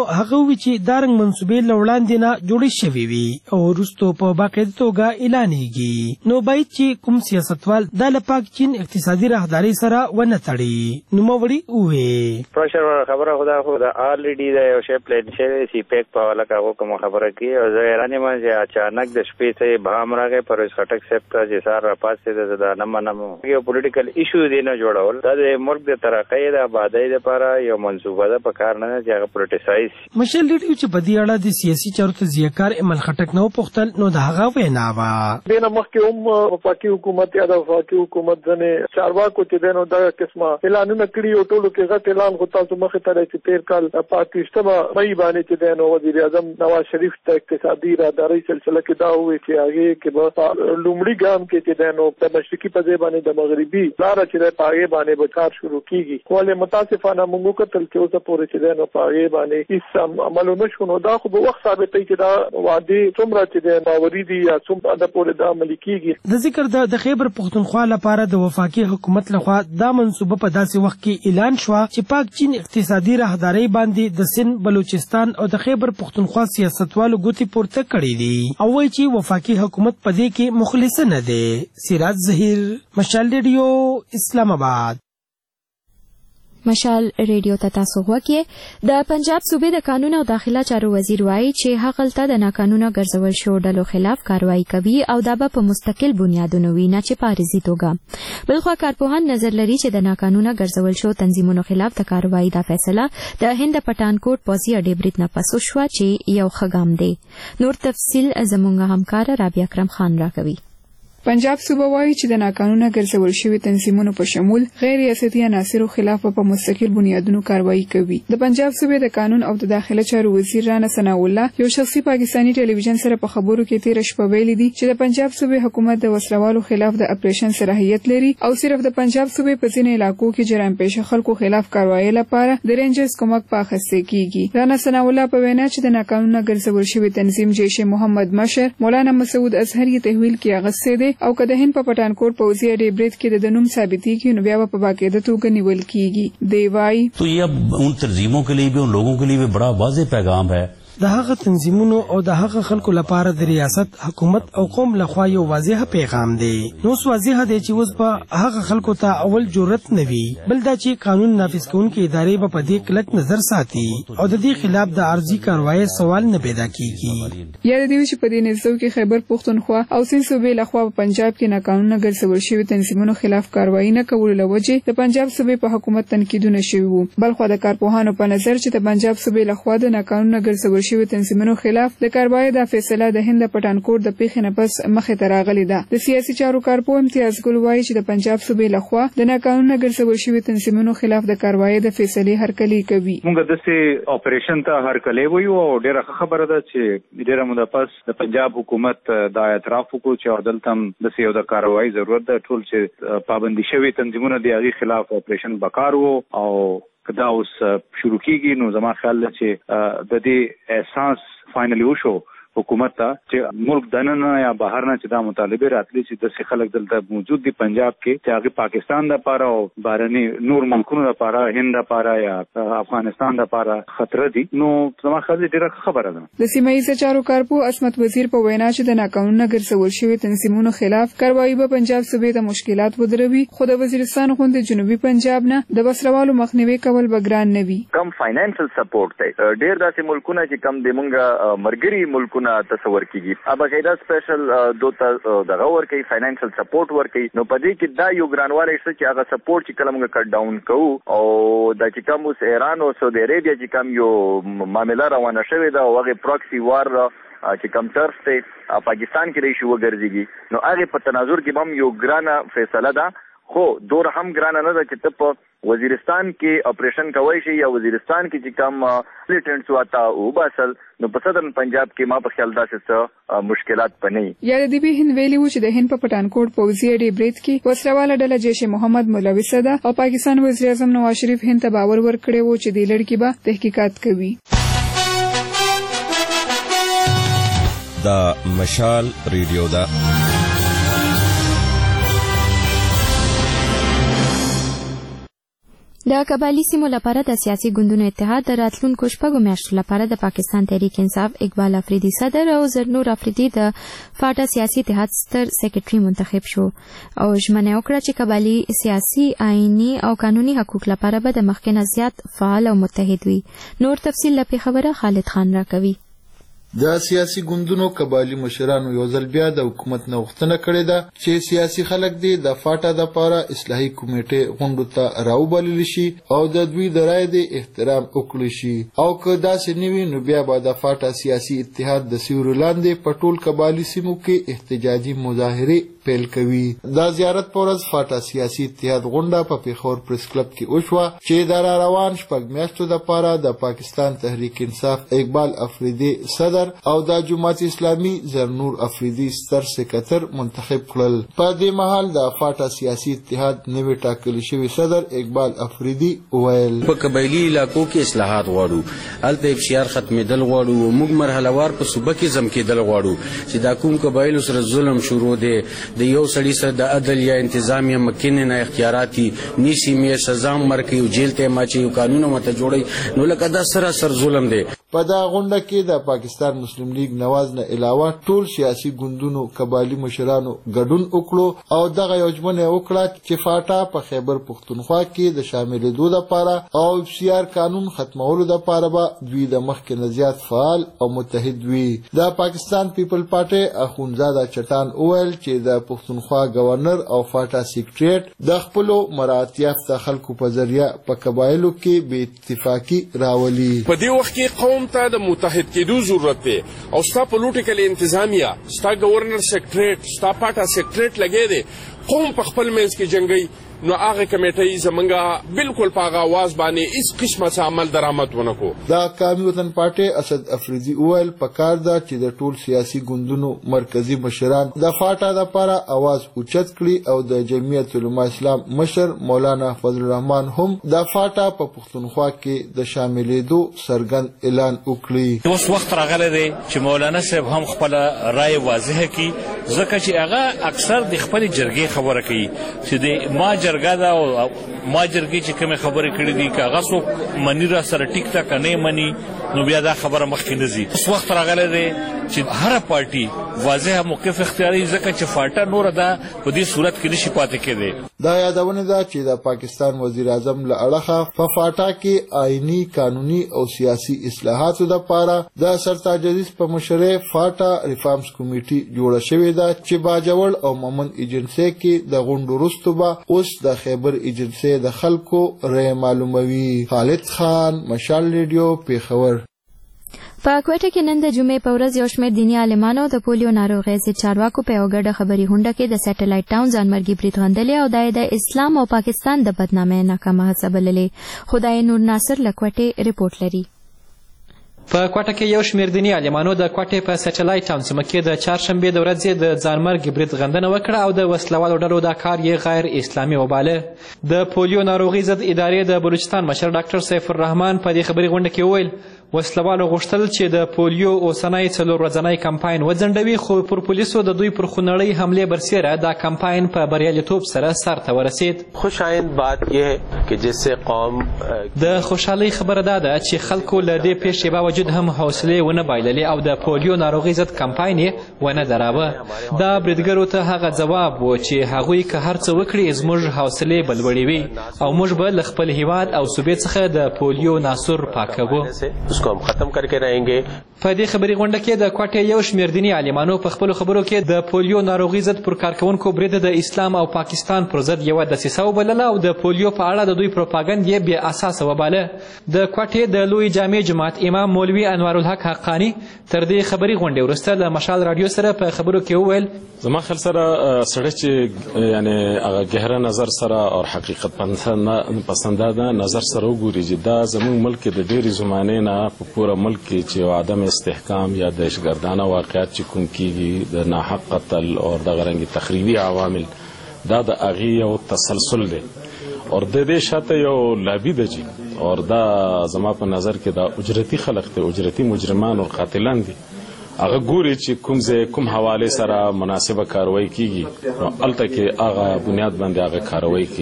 هغه وی چې دارنګ منسوبې لوړاندې نه جوړې شوې وي او وروسته په باقاعده توګه اعلانېږي نو باید چې کوم سیاستوال دا له پاک چین اقتصادي راهداري سره ونه تړي نوموړي وویل پرشر خبره خدا الریډي دا یو شی پلان شوی سی پیک په لکه کوم خبره کی او زه ایرانی ما چې اچانک د شپې ته بام راغی پر خټک سپتا چې سار را پاسې د نمنم یو پولیټیکل ایشو دی نه جوړول دا د ملک د ترقۍ د آبادی لپاره یو منصوبه ده په کار نه چې هغه پروټیسایز مشل ریډیو چې په دې اړه د سیاسي چارو تجزیه‌کار امل خټک نو پختل نو د هغه وینا وا دینه مخکې وفاقي حکومت یا د وفاقي حکومت ځنه چارواکو چې دنو دا قسمه اعلانونه کړی او ټولو کې غټ اعلان غوښتل چې مخه ته چې تیر کال پاکستان مې باندې چې دنو وزیر اعظم نواز شریف ته اقتصادي راهداري سلسله کې دا وایي چې هغه کې به لومړی ګام کې چې دنو په مشرقي په ځای باندې د مغربي لار چې د پاګې باندې به کار شروع کیږي ولې متاسفانه موږ کتل چې اوسه پورې چې دنو پاګې باندې هیڅ عمل نشو نو دا خو به وخت ثابتې چې دا وعده څومره چې د باوري دي یا څومره د پورې دا عملي کیږي د ذکر د خیبر پختونخوا لپاره د وفاقي حکومت لخوا دا منصوبه په داسې وخت کې اعلان شو چې پاک چین اقتصادي راهداري باندې د سند بلوچستان او د خیبر پختونخوا سیاستوالو ګوتې پورته کړې دي او وایي چې وفاقي حکومت په دې کې مخلص نه دی سراج ظهیر مشال ریډیو اسلام آباد مشال ریډیو ته تاسو غوږی د پنجاب صوبې د قانون او داخله چارو وزیر وایي چې هغلته د ناقانونه ګرځول شوو ډلو خلاف کاروایی کوي او دا به په مستقل بنیادونو وي نه چې په عارضي توګه بلخوا کارپوهان نظر لري چې د ناقانونه ګرځول شوو تنظیمونو خلاف د کاروایی دا فیصله د هند پټانکوټ پوځي اډې برید نه پس وشوه چې یو ښه ګام دی نور تفصیل زموږ همکار رابعه اکرم خان راکوي پنجاب صوبه وایي چې د ناقانونه ګرځول شوي تنظیمونو په شمول غیر ریاستي عناصرو خلاف په مستقل بنیادونو کاروایی کوي د پنجاب صوبې د قانون او د داخله چارو وزیر رانا ثناء الله یو شخصي پاکستانی ټلویزیون سره په خبرو کې تیر شپه ویلي دي چې د پنجاب صوبې حکومت د وسلوالو خلاف د اپریشن صلاحیت لري او صرف د پنجاب صوبې په ځینې علاقو کې جرم پیشه خلکو خلاف کاروایی لپاره د رینجرز کومک په اخیستل کیږي رانا ثناء الله په وینا چې د ناقانونه ګرځول شوي تنظیم جیش محمد مشر مولانا مسعود اظهری تحویل کې اغسته دي او که د هند په پټانکوټ پوځي اډې برید کې د نوم ثابتېږي نو بیا په باقاعده توګه نیول کیږي دی وايي تو یہ ان تنظیموں کے لیے بھی ان لوگوں کے لیے بھی بڑا واضح پیغام ہے د هغه تنظیمونو او د هغه خلکو لپاره د ریاست حکومت او قوم لخوا یو واضح پیغام دی نو واضح دی چې اوس په هغه خلکو ته اول جرأت نه وي بل دا چې قانون نافذ کوونکې ادارې به په دې کلک نظر ساتي او د دې خلاف د عارضي کاروایی سوال نه پیدا کیږي یا د دې چې په دې نظر کې خیبر پختونخوا او سند صوبې لخوا په پنجاب کې ناقانونه ګرځول شوي تنظیمونو خلاف کاروایی نه کولو له وجې د پنجاب صوبې په حکومت تنقیدونه شوي وو بلخو د کارپوهانو په نظر چې د پنجاب صوبې لخوا د ناقانونه ګرځول شوي تنظیمونو خلاف د کاروایی د فیصله د هند پټانکوټ د پیښې نه پس مخې ته راغلې ده د سیاسي چارو کارپوه امتیاز ګل وایي چې د پنجاب صوبې لخوا د ناقانونه ګرځول شوي تنظیمونو خلاف د کاروایی د فیصلې هرکلی کوي موږ د سې اپریشن ته هرکلی وایو او ډیره خبره ده چې ډیره موده پس د پنجاب حکومت دا اعتراف وکړو چې دلته د سې یو د کاروایی ضرورت ده ټول چې پابندي شوي تنظیمونه د هغې خلاف اپریشن بکار وو او دا اوس شروع کیږي نو زما خیال ده چې د دې احساس فاینلی وشو حکومت ته چې ملک دننه یا بهر نه چې دا مطالبه راتلي چې د خلک دلته موجود دي پنجاب کې چې هغه پاکستان د لپاره او بهرني نور ملکونو لپاره هند لپاره یا افغانستان لپاره خطر دي نو زما خیال ډیره خبره ده د سیمایي چارو کارپوه عصمت وزیر په وینا چې د ناقانونه ګرځول شوي تنظیمونو خلاف کاروایی به پنجاب صوبې ته مشکلات ودروي خو د وزیرستان غوندې جنوبي پنجاب نه د وسلوالو مخنیوي کول به ګران نه وي کم فاینانشل سپورټ دی ډیر داسې ملکونه چې کم د مونږه مرګري ملکونه تصور کیږي باقاعده سپیشل دوته دغه ورکي فاینانشل سپورټ ورکي نو پدې کې دا یو ګرانواله چې هغه سپورټ چې کلم کټ ډاون کوو او د چې کوم اوس ایران او سعودي عربیا چې کوم یو معاملې روانه شوې ده او هغه پروکسي وار چې کوم طرف ته پاکستان کې راشي وګرځيږي نو هغه په تناظر کې هم یو ګرانه فیصله ده خو دور هم ګرانه نه ده چې ته په وزیرستان کې اپریشن کوي شي یا وزیرستان کې چې کوم ملیټنټس واتا او باسل نو په صدرن پنجاب کې ما په خیال داسې مشکلات پني یا د دې هند ویلي و چې د هند په پټانکوټ پوځي اډې برید کې وسلواله ډله جیش محمد ملوثه ده او پاکستان وزیر اعظم نواز شریف هند ته باور ورکړی و چې د لړکی به تحقیقات کوي دا مشال ریډیو دا د قبایلي سیمو لپاره د سیاسي ګوندونو اتحاد د راتلونکو شپږو میاشتو لپاره د پاکستان تحریک انصاف اقبال افریدي صدر او زرنور افریدي د فاټا سیاسي اتحاد ستر سیکریټري منتخب شو او ژمنه وکړه چې قبایلي سیاسي آئینی او قانوني حقوق لپاره به د مخکې نه زیات فعال او متحد وي. نور تفصیل له خبره خالد خان راکوي. د سیاسي ګوندونو قبایلي مشرانو یو ځل بیا د حکومت نه غوښتنه کړې ده چې سیاسي خلک دې د فاټا دپاره اصلاحي کمیټې غونډو ته راوبلل شي او د دوی د رایې د احترام وکړل شي او که داسې نه وي نو بیا به د فاټا سیاسي اتحاد د سیوري لاندې په ټول قبایلي سیمو کې احتجاجي مظاهرې پیل کوي. دا زیارت په ورځ فاټا سیاسي اتحاد غونډه په پیښور پریس کلب کې وشوه چې د روان شپږ میاشتو دپاره د پاکستان تحریک انصاف اقبال افریدي صدر او د جماعت اسلامي زرنور افریدي ستر سیکریټر منتخب کړل. په دې مهال د فاټا سیاسي اتحاد نوی ټاکل شوی صدر اقبال افریدي وویل په قبایلي علاقو کې اصلاحات غواړو، هلته افشار ختمېدل غواړو، موږ مرحلهوار په صوبه کې ځم کېدل غواړو چې دا کوم قبایلو سره ظلم شروع دی د یو سړي سره د عدل یا انتظام یا مکنه نه اختیاراتي نیسی مې سزا مرکي او جیل ته ماچي او قانون مته جوړي نو لکه دا سر ظلم دی. په دا غونډه کې د پاکستان مسلم لیگ نواز نه علاوه ټول سیاسي ګوندونو قبایلي مشرانو ګډون وکړو او دغه یو ژمنه وکړه چې فاټا په خیبر پښتونخوا کې د شاملېدو لپاره او افشار قانون ختمولو لپاره به دوی د مخکې نه زیات فعال او متحد وي. د پاکستان پیپل پارټي اخونزاده چټان وویل چې د پښتونخوا گورنر او فاټا سیکریټریټ د خپلو مراعات یافته خلکو په ذریعه په قبایلو کې بې اتفاقي راولي. په دې وخت کې قوم ته د متحد کېدو ضرورت دی او ستا پولیټیکل انتظامیه، ستا گورنر سیکریټریټ، ستا فاټا سیکریټریټ لګی دی، قوم په خپل منځ کې جنګي نو هغه کمیټې زمونږه بالکل په هغه آواز باندې هیڅ قسمه څه عمل درآمد ونه کړو. د قومي وطن پارټي اسد افریدي وویل پکار ده چې د ټول سیاسي ګوندونو مرکزی مشران د فاټا لپاره आवाज اوچت کړي او د جمعیت علماء اسلام مشر مولانا فضل الرحمن هم د فاټا په پښتونخوا کې د شاملېدو څرګند اعلان وکړي. اوس وخت راغلی دی چې مولانا صاحب هم خپل رائے واضح کړي ځکه چې هغه اکثر د خپل جرګې خبره کوي چې د ما جرګه ده او ما جرګې چې کومې خبرې کړې دي که هغه څوک مني را سره ټیک ته که نه مني نو بیا دا خبره مخکې نه ځي. اوس وخت راغلی دی چې هره پارټي واضح موقف اختیاري ځکه چې فاټا نوره ده په دې صورت کې نشي پاتې کېدی. دا یادونه ده چې د پاکستان وزیر اعظم له اړخه په فاټا کې آئینی قانوني او سیاسي اصلاحاتو لپاره د سرتاج عزیز په مشرۍ فاټا ریفارمز کمیټي جوړه شوې ده چې باجوړ او مومن ایجنسۍ کې د غونډو وروسته به اوس د خیبر ایجنسۍ د خلکو رای معلوموي. خالد خان، مشال ریډیو، پیښور. په کوټه کې نن د جمعې په ورځ یو شمېر دیني عالمانو د پولیو ناروغۍ ضد چارواکو په یوه ګډه خبري غونډه کې د سیټلایټ ټاون ځانمرګي برید غندلې او دا یې د اسلام او پاکستان د بدنامۍ ناکامه هڅه بللې. خدای نور ناصر له کوټې رپورټ لري. په کوټه کې یو شمېر دیني عالمانو د کوټې په سیټلایټ ټاون سیمه کې د چهارشنبې د ورځې د ځانمرګي برید غندنه وکړه او د وسلوالو ډلو دا کار یې غیر اسلامي وباله. د پولیو ناروغۍ ضد ادارې د بلوچستان مشر ډاکټر سیف الرحمن په دې خبري غونډه کې وویل وسلوالو غوښتل چې د پولیو اوسنی 4 ورځنی کمپاین وځنډوي خو پر پولیسو د دوی پر خونړۍ حملې برسیره دا کمپاین په بریالیتوب سره سر ته ورسید. خوشایند بات یہ ہے کہ جس سے قوم د خوشحالۍ خبره دا ده چې خلکو له دې پیښې باوجود هم حوصلې ونه بایللې او د پولیو ناروغۍ ضد کمپاین یې ونه دراوه. دا بریدګرو ته هغه ځواب و چې هغوی که هر څه وکړي زموږ حوصلې به لوړې وي او موږ به له خپل هیواد او صوبې څخه د پولیو ناسور پاکوو. کو ہم ختم کر کے رہیں گے. په دې خبري غونډه کې د کوټې یو شمېر دیني عالمانو په خپلو خبرو کې د پولیو ناروغۍ ضد پر کارکوونکو برید د اسلام او پاکستان پر ضد یوه دسیسه وبلله او د پولیو په اړه د دوی پروپاګند یې بې اساسه وباله. د کوټې د لوی جامع جماعت امام مولوي انوارالحق حقاني تر دې خبري غونډې وروسته له مشال راډیو سره په خبرو کې وویل زما خیال سره سړی چې یعنی هغه گهره نظر سره او حقیقت پسنده نظر سره وګوري چې دا زموږ ملک د ډېرې زمانې نه په پوره ملک کې چې عدم استحکام یا دهشتګردانه واقعیت چې کوم کیږي د ناحق قتل او دغه رنګ تخریبي عوامل دا د هغې یو تسلسل دی اور د دې شاته یو لابي ده چې اور دا زما په نظر کې دا اجرتي خلق دی، اجرتي مجرمان او قاتلان دي. هغه ګوري چې کوم ځای کوم حواله سره مناسبه کاروایی کیږي نو هلته کې هغه بنیاد باندې هغه کاروایی کوي.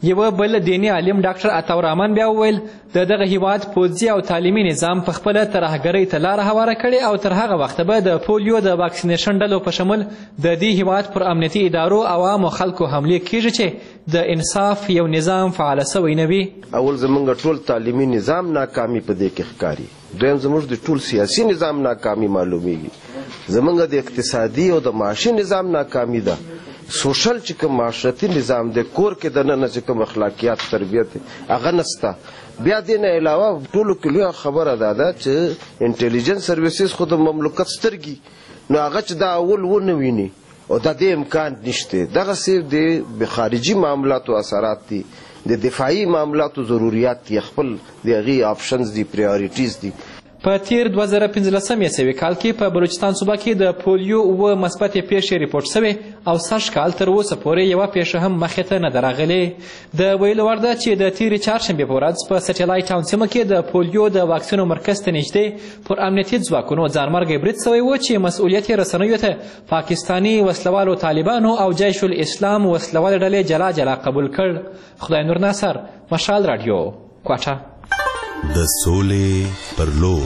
یوه بل دیني عالم ډاکټر عطاورحمن بیا وویل د دغه هیواد پوځي او تعلیمي نظام په خپله ترهګرۍ ته لاره هواره کړې او تر هغه وخته به د پولیو د واکسینیشن ډلو په شمول د دې هیواد پر امنیتي ادارو او عامو خلکو حملې کیږي چې د انصاف یو نظام فعاله سوی نه وي. اول زموږ ټول تعلیمي نظام ناکامي په دې کې ښکاري، دویم زموږ د ټول سیاسي نظام ناکامي معلومیږي، زموږ د اقتصادي او د معاشي نظام ناکامي ده. سوشل چې کوم معاشرتي نظام د کور کې دننه چې کوم اخلاقیات تربیت هغه نسته. بیا دې نه علاوه ټولو کې لویه خبره ده چې انټیلیجنس سرویسز خو د مملکت سترګي نو هغه چې دا اول ونه ویني او دا د امکان نشته. دغسې د خارجي معاملاتو اثرات دي، د دفاعي معاملاتو ضروریات دي، خپل د هغې آپشنز دي، پریارټیز دي. په تیر 2015 عیسوي کال کې په بلوچستان صوبه کې د پولیو 7 مثبتې پیښې ریپورټ سوې او سږ کال تر اوسه پورې یوه پیښه هم مخې ته نه ده راغلې. د ویلو وړ ده چې د تېرې چهارشنبې په ورځ په سټیلایټ ټاون سیمه کې د پولیو د واکسینو مرکز ته نږدې پر امنیتي ځواکونو ځانمرګی برید سوی و چې مسؤلیت یې رسنیو ته پاکستاني وسلوالو طالبانو او جیش الاسلام وسلوالې ډلې جلا جلا قبول کړ. خدای نور ناصر، مشال راډیو، کوټه. د سولې پر لور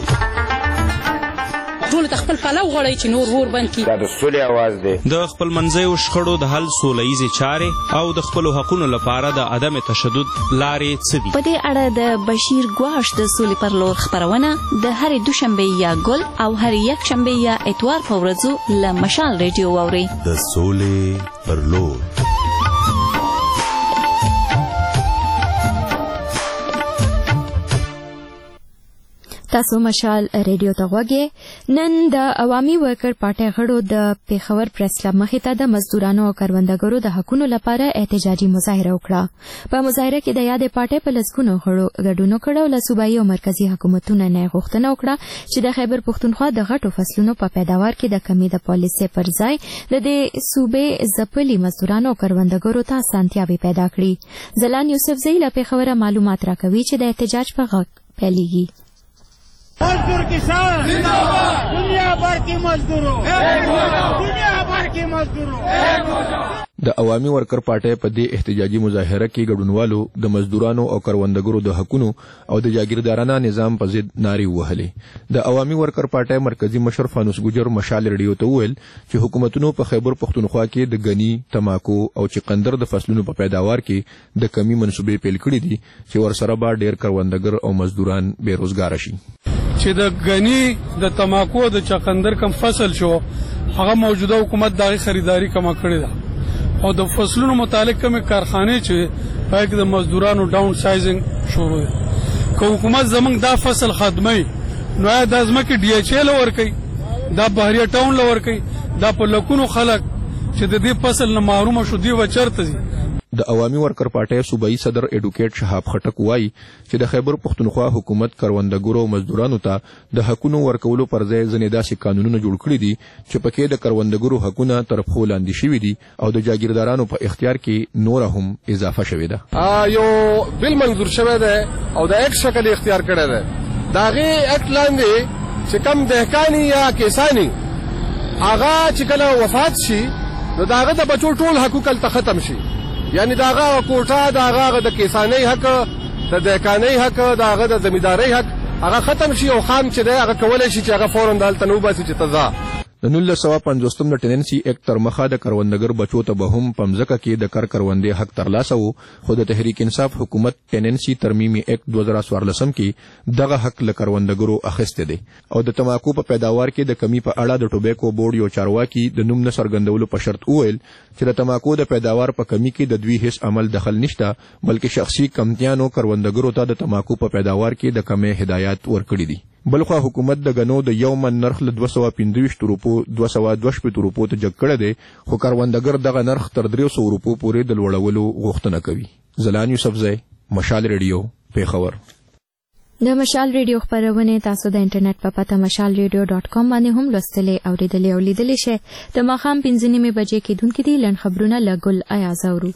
ټول خپل پلو غواړي چې نور ور بند کړي. دا د سولې اواز دی. د خپل منځیو شخړو د حل سوله ییزې چارې او د خپلو حقونو لپاره د عدم تشدد لارې څه دي؟ په دې اړه د بشیر ګواش د سولې پر لور خپرونه د هرې دوشنبې یا ګل او هرې یکشنبې یا اتوار په ورځو له مشال ریډیو واورئ. د سولې پر لور. تاسو مشال ریډیو ته غوږی. نن د عوامي ورکر پارټۍ غړو د پیښور پریس کلب مخې ته د مزدورانو او کروندګرو د حقونو لپاره احتجاجي مظاهره وکړه. په مظاهره کې د یادې پارټۍ په لسګونو غړو ګډون وکړ او له صوبایي او مرکزي حکومتونو نه غوښتنه وکړه چې د خیبر پښتونخوا د غټو فصلونو په پیداوار کې د کمې د پالیسۍ پر ځای د دې صوبې ځپلي مزدورانو او کروندګرو ته اسانتیاوې پیدا کړي. ځلان یوسفزۍ له پیښوره معلومات راکوي چې د احتجاج په غږ پیلېږي. मजदूर किसान जिंदाबाद, दुनिया भर की मजदूरों, दुनिया भर की मजदूरों. د عوامي ورکر پارټۍ په دې احتجاجي مظاهره کې ګډونوالو د مزدورانو او کروندګرو د حقونو او د جاګیردارانه نظام په ضد نارې وهلې. د عوامي ورکر پارټۍ مرکزی مشر فانوس ګجر مشال ریډیو ته وویل چې حکومتونو په خیبر پښتونخوا کې د غنی، تماکو او چقندر د فصلونو په پیداوار کې د کمی منصوبې پیل کړې دي چې ورسره به ډېر کروندګر او مزدوران بیروزګار شي. چې د غنی، د تماکو او د چقندر کم فصل شو هغه موجوده حکومت دغه خریداري کم کړې ده او د فصلونو متعلق کوم کارخانه چې پای کې د مزدورانو ډاون سایزینګ شروع دی. که حکومت زمنګ دا فصل خدمي نو د ازمکه ډي ایچ ال ورکي، دا بهریا ټاون لورکي، دا په لکونو خلک چې د دې فصل نه محروم شو دی وچرته دي. د عوامي ورکر پارټۍ صوبایي صدر ایډوکیټ شهاب خټک وایي چې د خیبر پښتونخوا حکومت کروندګرو او مزدورانو ته د حقونو ورکولو پر ځای ځینې داسې قانونونه جوړ کړي دي چې پکې د کروندګرو حقونه تر پښو لاندې شوي دي او د جاګیردارانو په اختیار کې نوره هم اضافه شوې ده. یو بل منظور شوی دی او د ایکټ شکل اختیار کړی دی. د هغې ایکټ لاندې چې کم دهقاني یا کساني هغه چې کله وفات شي نو د هغه د بچو ټول حقوق هلته ختم شي. یعنی دا هغه کوټه، دا هغه د کسانۍ حق، د دهقانۍ حق، دا هغه د زمیندارۍ حق هغه ختم شي او خام چې دی هغه کولی شي چې هغه فوراً د هلته نه وباسي چې ته ځه. د 1950 د ټیننسي ایکټ تر مخه د کروندګر بچو ته به هم په مځکه کې د کروندې حق ترلاسه و، خو د تحریک انصاف حکومت ټیننسي ترمیمي ایکټ 2014 کې دغه حق له کروندګرو اخیستی دی او د تماکو په پیداوار کې د کمی په اړه د ټوبیکو بورډ یو چارواکي د نوم نه څرګندولو په شرط وویل چې د تماکو د پیداوار په کمی کې د دوی هیڅ عمل دخل نشته، بلکې شخصي کمتیانو کروندګرو ته د تماکو په پیداوار کې د کمې هدایات ورکړي دي. بلخوا حکومت د غنو د یو من نرخ له 225 روپو 222 روپو ته جګ کړی دی، خو کروندګر دغه نرخ تر 300 روپو پورې د لوړولو غوښتنه کوي. ځلان یوسفزۍ، مشال ریډیو، پیښور. د مشال ریډیو خپرونه تاسو د انټرنیټ په پته mashalradio.com باندې هم لوستلې اوریدلې او لیدلې شئ. د ماښام 5:30 بجې کېدونکې دي لنډ خبرونه له ګل ایاز اورو.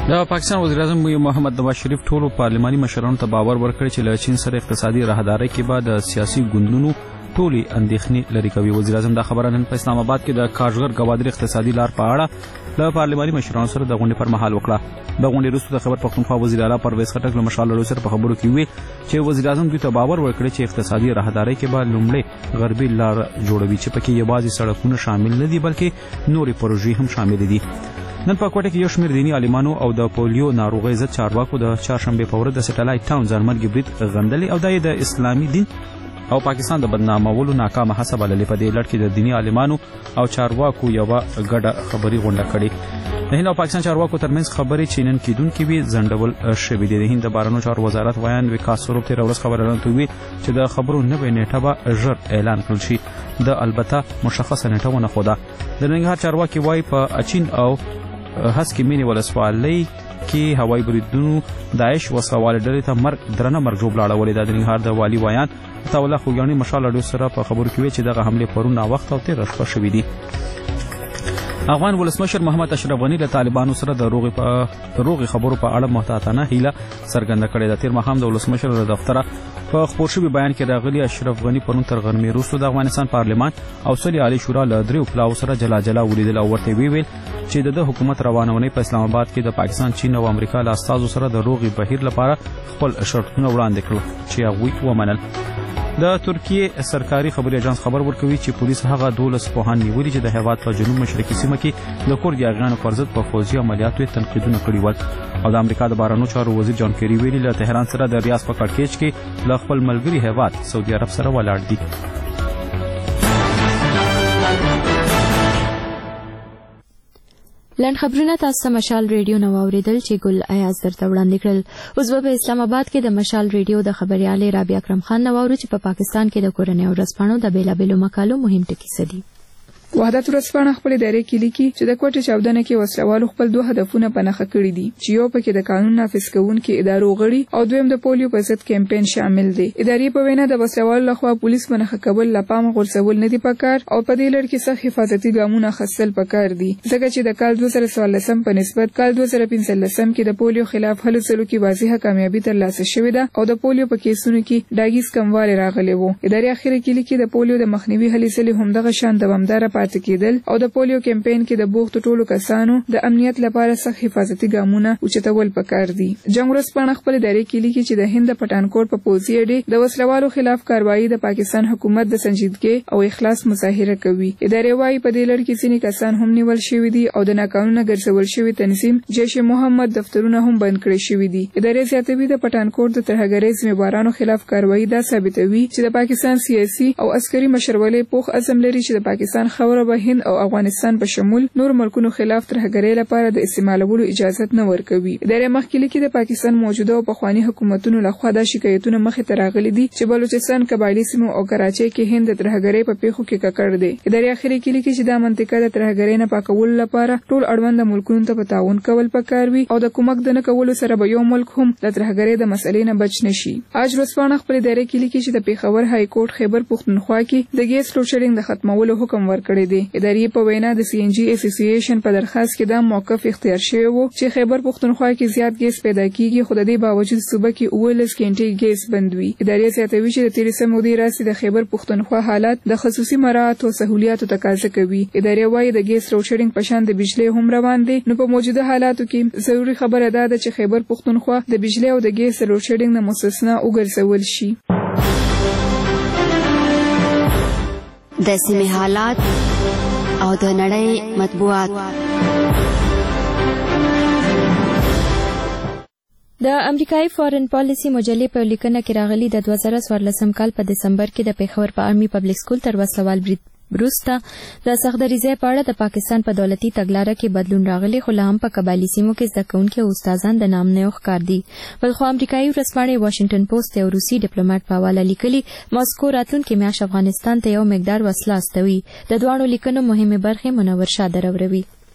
د پاکستان وزیر اعظم محمد نواز شریف ټولو پارلماني مشرانو ته باور ورکړی چې له چین سره اقتصادي راهدارۍ کې به د سیاسي ګوندونو ټولې اندېښنې لرې کوي. وزیر اعظم دا خبره نن په اسلام آباد کې د کاشغر ګوادر اقتصادي لار په اړه له پارلماني مشرانو سره د غونډې پر مهال وکړه. د غونډې وروسته د خیبر پښتونخوا وزیر اعلی پرویز خټک له مشال لړو سره په خبرو کې ویل چې وزیر اعظم دوی ته باور ورکړی چې اقتصادي راهدارۍ کې به لومړی غربي لار جوړوي چې پکې یوازې سړکونه شامل نه دي بلکې نورې پروژې هم شامل دي. نن په کوټه کې یو شمېر دیني عالمانو او د پولیو ناروغۍ ضد چارواکو د چهارشنبې په ورځ د سټلایټ ټاون ځانمرګي برید غندلې او دا یې د اسلامي دین او پاکستان د بدنامولو ناکامه هڅه بللې. په دې لړ کې د دیني عالمانو او چارواکو یوه ګډه خبري غونډه کړې. د هند او پاکستان چارواکو ترمنځ خبرې چې نن کېدونکې وي ځنډول شوې دي. د هند د بهرنیو چارو وزارت ویان وکاس سروپ تېره ورځ خبریالانو ته وویل چې د خبرو نوې نیټه به ژر اعلان کړل شي. د البته مشخصه نیټه ونه ښوده. د ننګرهار چارواکي وایي په اچین او هسکې مینې ولسوالۍ کې هوایي بریدونو داعش وسله ډلې ته درنه مرګ ژوبله اړولې ده. د ننګرهار د والي ویان عطاالله خوږیاڼي مشال راډیو سره په خبرو کې ویل چې دغه حملې پرون ناوخته او تېره شپه شوي دي. افغان ولسمشر محمد اشرف غني له طالبانو سره د روغې خبرو په اړه محتاطانه هیله څرګنده کړې ده. تېر ماښام د ولسمشر له دفتره په خپور شوي بیان کې راغلي اشرف غني پرون تر غرمې وروسته د افغانستان پارلمان او صلح عالی شورا له دریو پلاوو سره جلا جلا ولیدل او ورته ویل چې د حکومت روانونې په اسلام آباد کې د پاکستان، چین او امریکا له استازو سره د روغې بهیر لپاره خپل شرطونه وړاندې کړل چې هغوی ومنل. د ترکیې سرکاري خبري اژانس خبر ورکوي چې پولیس هغه 12 پوهان نیولي چې د هیواد په جنوب مشرقي سیمه کې د کورد یاغیانو پر ضد په پوځي عملیاتو تنقیدونه کړي ول. او د امریکا د بهرنیو چارو وزیر جان کیری ویلي له تهران سره د ریاض په کړکېچ کې له خپل ملګري هیواد سعودي عرب سره ولاړ دي. لنډ خبرونه تاسو مشال ریډیو نو اوریدل چې ګل ایاز درته وړاندې کړل. اوس به اسلام آباد کې د مشال ریډیو د خبريال رابعه اکرم خان نو اورو چې په پاکستان کې د کورنۍ او ورځپاڼو د بیلابېلو مقالو مهم ټکي څه دي. وحدت ورځپاڼه خپل ادارې کې لیکي چې د کوټې چاودنه کې وسلوالو خپل دوه هدفونه په نښه کړي دي چې یو پکې د قانون نافذ کوونکو ادارو غړي او دویم د پولیو په ضد کمپاین شامل دي. ادارې په وینا د وسلوالو لخوا پولیس په نښه کول لپاره غورځول نه دي پکار او په دې لړ کې سخت حفاظتي ګامونه اخیستل پکار دي ځکه چې د کال 2014 په نسبت کال 2015 کې د پولیو خلاف هلو ځلو کې واضحه کامیابی ترلاسه شوې ده او د پولیو په کیسونو کې ډاګیز کموالی راغلی وو. ادارې اخیری کې لیکي د پولیو د مخنیوي هلې ځلې همدغه شان دوامداره پاتې کېدل او د پولیو کمپاین کې د بوختو ټولو کسانو د امنیت لپاره سخت حفاظتي ګامونه اوچتول پکار دي. جنگ ورځپاڼه خپل ادارې کې لیکي چې د هند پټانکوټ په پوځي اډې د وسلوالو خلاف کاروایی د پاکستان حکومت د سنجیدګۍ او اخلاص مظاهره کوي. ادارې وايي په دې لړ کې ځینې کسان هم نیول شوي دي او د ناقانونه ګرځول شوي تنظیم جیش محمد دفترونه هم بند کړي شوي دي. ادارې زیاتوي د پټانکوټ د ترهګرۍ ذمہوارانو خلاف کاروایی دا ثابتوي چې د پاکستان سیاسي او عسکري مشرولې پوخ عزم لري چې د پاکستان خاوره به هند او افغانستان په شمول نور ملکونو خلاف ترهګرۍ لپاره د استعمالولو اجازه نه ورکوي. ادارې مخکې لیکي د پاکستان موجوده او پخوانی حکومتونو لخوا د شکایتونو مخې ته راغلي دي چې بلوچستان، قبایلی سیمو او کراچۍ کې هند د ترهګرۍ په پیښو کې ککړ دي. ادارې اخري کې لیکي چې دا منطقه د ترهګرۍ نه پاکولو لپاره ټول اړوند ملکونو ته په تعاون کول پکار وي او د کومک د نه کولو سره به یو ملک هم د ترهګرۍ د مسلې نه بچ نشي. اج ورځپاڼه خپل ادارې کې لیکي چې د پیښور های کورټ خیبر پښتونخوا کې د ګیس لوډ شیډینګ د ختمولو حکم ورکړی دی. ادارې په وینا د سی ان جی اسوسییشن په درخواست کې دا موقف اختیار شوی وو چې خیبر پښتونخوا کې زیات ګیس پیدا کیږي خو د دې باوجود صوبه کې 19 غنټې ګیس بند وي. ادارې زیاتوي چې د تیرې سمودي راسي د خیبر پښتونخوا حالات د خصوصي مراعات او سہولیاتو تقاضا کوي. ادارې وايي د ګیس لوډ شیډینګ په شان د بجلی هم روان دي نو په موجوده حالاتو کې ضروري خبره ده چې خیبر پښتونخوا د بجلی او د ګیس لوډ شیډینګ نه مستثنا وګرځول شي. د سیمې حالات او د نړۍ مطبوعات. د امریکایي فارن پالیسي مجلې په لیکنه کې راغلي د 2014 کال په دسمبر کې د پیښور په آرمي پبلک سکول تر وسوال برید وروسته د سختدریزۍ په اړه د پاکستان په دولتي تګلاره کې بدلون راغلی خو لا هم په قبایلي سیمو کې زده کوونکي او استادان د نام نه ښکار دي. بلخو امریکایي ورځپاڼې واشنګټن پوسټ یو روسي ډیپلوماټ په حواله لیکلي ماسکو راتلونکي میاشت افغانستان ته یو مقدار وسله استوي. د دواړو لیکنو مهمې برخې منور شاه دروروي.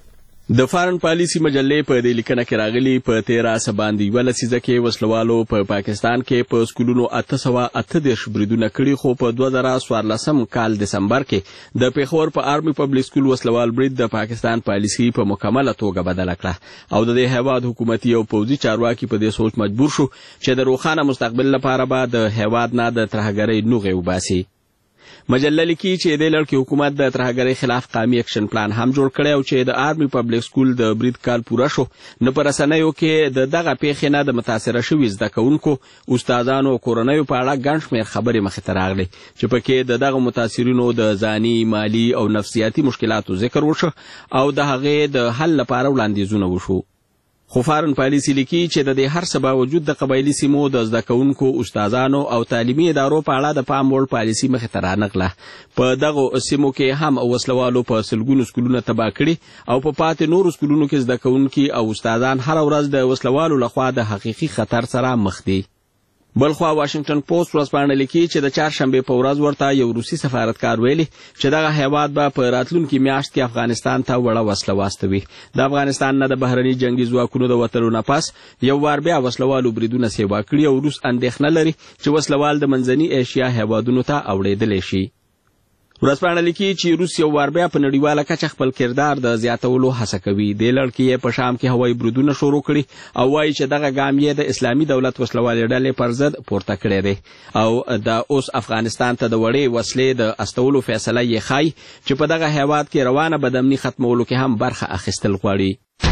د فارن پالیسی مجلې په دې لیکنه کې راغلي په 13 باندې یوه لسیزه کې وسلوالو په پاکستان کې په سکولونو 838 بریدونه کړي، خو په 2014 کال دسمبر کې د پیښور په آرمي پبلک سکول وسلوال برید د پاکستان پالیسی په مکمله توګه بدله کړه او د دې هیواد حکومتي او پوځي چارواکي په دې سوچ مجبور شو چې د روښانه مستقبل لپاره به د هیواد نه د ترهګرۍ نوغې وباسي. مجله لیکي چې د لړ کې حکومت د ترهګرۍ خلاف قومي اکشن پلان هم جوړ کړی او چې د آرمي پبلک سکول د برید کال پوره شو نو په رسنیو کې د دغه پیښې نه د متاثره شوي زده کوونکو، استادانو او کورنیو په اړه ګڼ شمېر خبرې مخې ته راغلې چې پکې د دغه متاثرینو د ځاني، مالي او نفسیاتي مشکلاتو ذکر وشو او د هغې د حل لپاره وړاندیزونه وشو. خو فارن پالیسی لیکي چې د دې هر څه باوجود د قبایلي سیمو د زده کوونکو، استادانو او تعلیمي ادارو په اړه د پام وړ پالیسي مخې ته رانغله. په دغو سیمو کې هم وسلوالو په سلګونو سکولونه تباه کړي او په پاتې نورو سکولونو کې زده کوونکي او استادان هره ورځ د وسلوالو لخوا د حقیقي خطر سره مخ دي. بلخوا واشنگټن پوسټ ورځپاڼه لیکي چې د چهارشنبې په ورځ ورته یو روسي سفارتکار ویلي چې دغه هیواد به په راتلونکي میاشت کې افغانستان ته وړه وسله واستوي. د افغانستان نه د بهرني جنگي ځواکونو د وتلو نه پس یو وار بیا وسلوالو بریدونه سیوا کړي او روس اندېښنه لري چې وسلوال د منځني ایشیا هیوادونو ته اوړېدلی شي. ورځپاڼه لیکي چې روس یو وار بیا په نړیواله کچه خپل کردار د زیاتولو هڅه کوي. د لړ کې په شام کې هوایي بریدونه شروع کړي او وایي چې دغه ګام یې د اسلامي دولت وسلوالې ډلې پر ضد پورته کړی دی او د اوس افغانستان ته د وړې وسلې د استولو فیصله یې ښایي چې په دغه هیواد کې روانه بدامني ختمولو کې هم برخه اخیستل غواړي.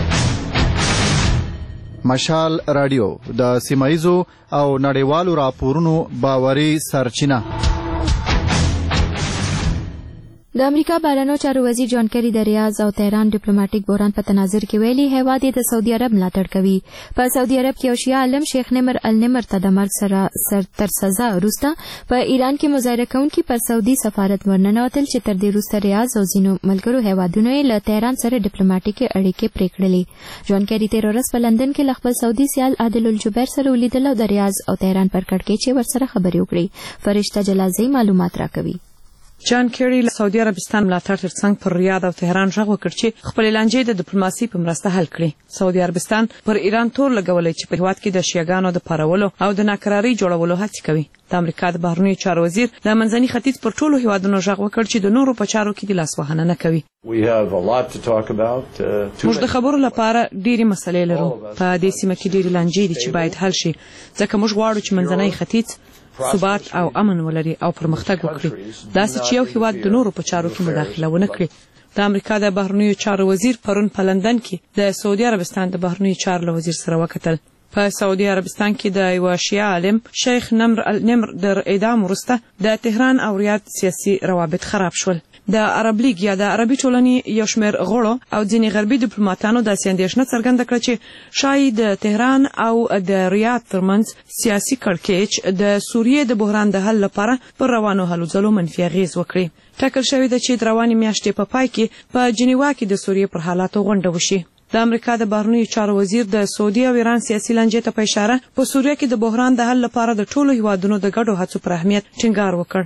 مشال رادیو د سیمایزو او نړیوالو راپورونو باوري سرچینه. د امریکا بهرنیو چارو وزیر جان کری د ریاض او تهران ډیپلوماټیک بحران په تناظر کې ویلي هیواد یې د سعودي عرب ملاتړ کوي. په سعودي عرب کې یو شیعه عالم شیخ نمر النمر ته د مرګ سره تر سزا وروسته په ایران کې مظاهره کوونکي پر سعودي سفارت ورننوتل چې تر دې وروسته ریاض او ځینو ملګرو هیوادونو یې له تهران سره ډیپلوماټیکي اړیکې پرې کړلې. جان کری تېره ورځ په لندن کې له خپل سعودي سیال عادل الجبیر سره ولیدل او د ریاض او تهران پر کړکېچ یې ورسره خبرې وکړې. فرشته جلازی معلومات راکوي. جان کیری له سعودي عربستان ملاتړ ترڅنګ پر ریاض او تهران غږ وکړ چې خپل لانجې د ډیپلوماسي په مرسته حل کړي. سعودي عربستان پر ایران تور لګولې چې په هیواد کې د شیعاګانو د پارولو او د ناکرارۍ جوړولو هڅې کوي. د امریکا د بهرنیو چارو وزیر د منځني ختیځ پر ټولو هیوادونو غږ وکړ چې د نورو په چارو کې د لاسوهنه نه کوي. موږ د خبرو لپاره ډېرې مسلې لرو. په دې سیمه کې ډېرې لانجې دي چې باید حل شي ځکه موږ غواړو چې منځنی ختیځ ثبات او امن ولري او پرمختګ وکړي، داسې چې یو هیواد د نورو په چارو کې مداخله ونه کړي. د امریکا د بهرنیو چارو وزیر پرون په لندن کې د سعودي عربستان د بهرنیو چارو له وزیر سره وکتل. په سعودي عربستان کې د یو شیعه عالم شیخ نمر النمر د اعدام وروسته د تهران او ریاض سیاسي روابط خراب شول. د عرب لیگ یا د عربي ټولنې یو شمېر غړو او ځینې غربي ډیپلوماټانو داسې اندېښنه څرګنده کړه چې شاید د تهران او د ریاض ترمنځ سیاسي کړکېچ د سوریې د بحران د حل لپاره پر روانو هلو ځلو منفي اغېز وکړي. ټاکل شوې ده چې د روانې میاشتې په پای کې په جنیوا کې د سوریې پر حالاتو غونډه وشي. د امریکا د بهرنیو چارو وزیر د سعودي او ایران سیاسي لانجې ته په اشاره په سوریه کې د بحران د حل لپاره د ټولو هیوادونو د ګډو هڅو پر اهمیت ټینګار وکړ.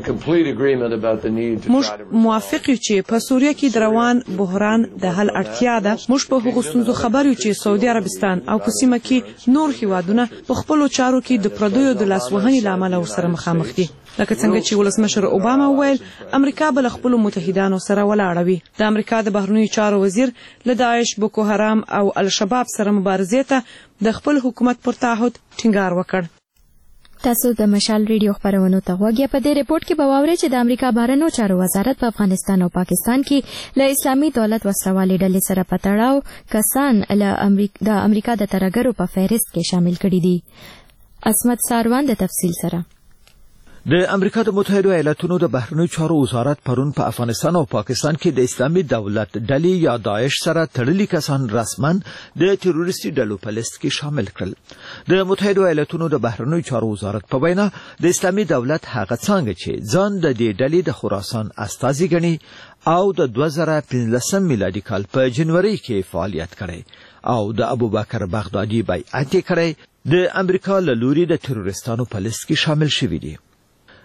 موږ موافق یو چې په سوریه کې د روان بحران د حل اړتیا ده. موږ په هغو ستونزو خبر یو چې سعودي عربستان او په سیمه کې نور هیوادونه په خپلو چارو کې د پردیو د لاسوهنې له امله ورسره مخامخ دي. لکه څنګه چې ولسمشر اوباما وویل امریکا به له خپلو متحدانو سره ولاړه وي. د امریکا د بهرنیو چارو وزیر له داعش، بوکو حرام او الشباب سره مبارزې ته د خپل حکومت پر تعهد ټینګار وکړ. تاسو د مشال ریډیو خبرونو ته غوږ. په دې ریپورت کې به واورئ چې د امریکا بهرنیو چارو وزارت په افغانستان او پاکستان کې له اسلامي دولت وسلوالې ډلې سره په تړاو کسان د امریکا د ترهګرو په فهرست کې شامل کړي دي. عصمت ساروان د تفصیل سره. د امریکا د متحده ایالاتونو د بهرنیو چارو وزارت پرون په افغانستان او پاکستان کې د اسلامي دولت ډلې یا داعش سره تړلي کسان رسما د تروریستي ډلو په لیست کې شامل کړل. د متحده ایالاتونو د بهرنیو چارو وزارت په وینا د اسلامي دولت هغه څنګه چې ځان د دې ډلې د خراسان استازي ګڼي او د 2015 میلادي کال په جنوري کې فعالیت کړی او د ابوبکر بغدادي بیعت کړی د امریکا له لوري د تروریستانو په لیست کې شامل شوی دی.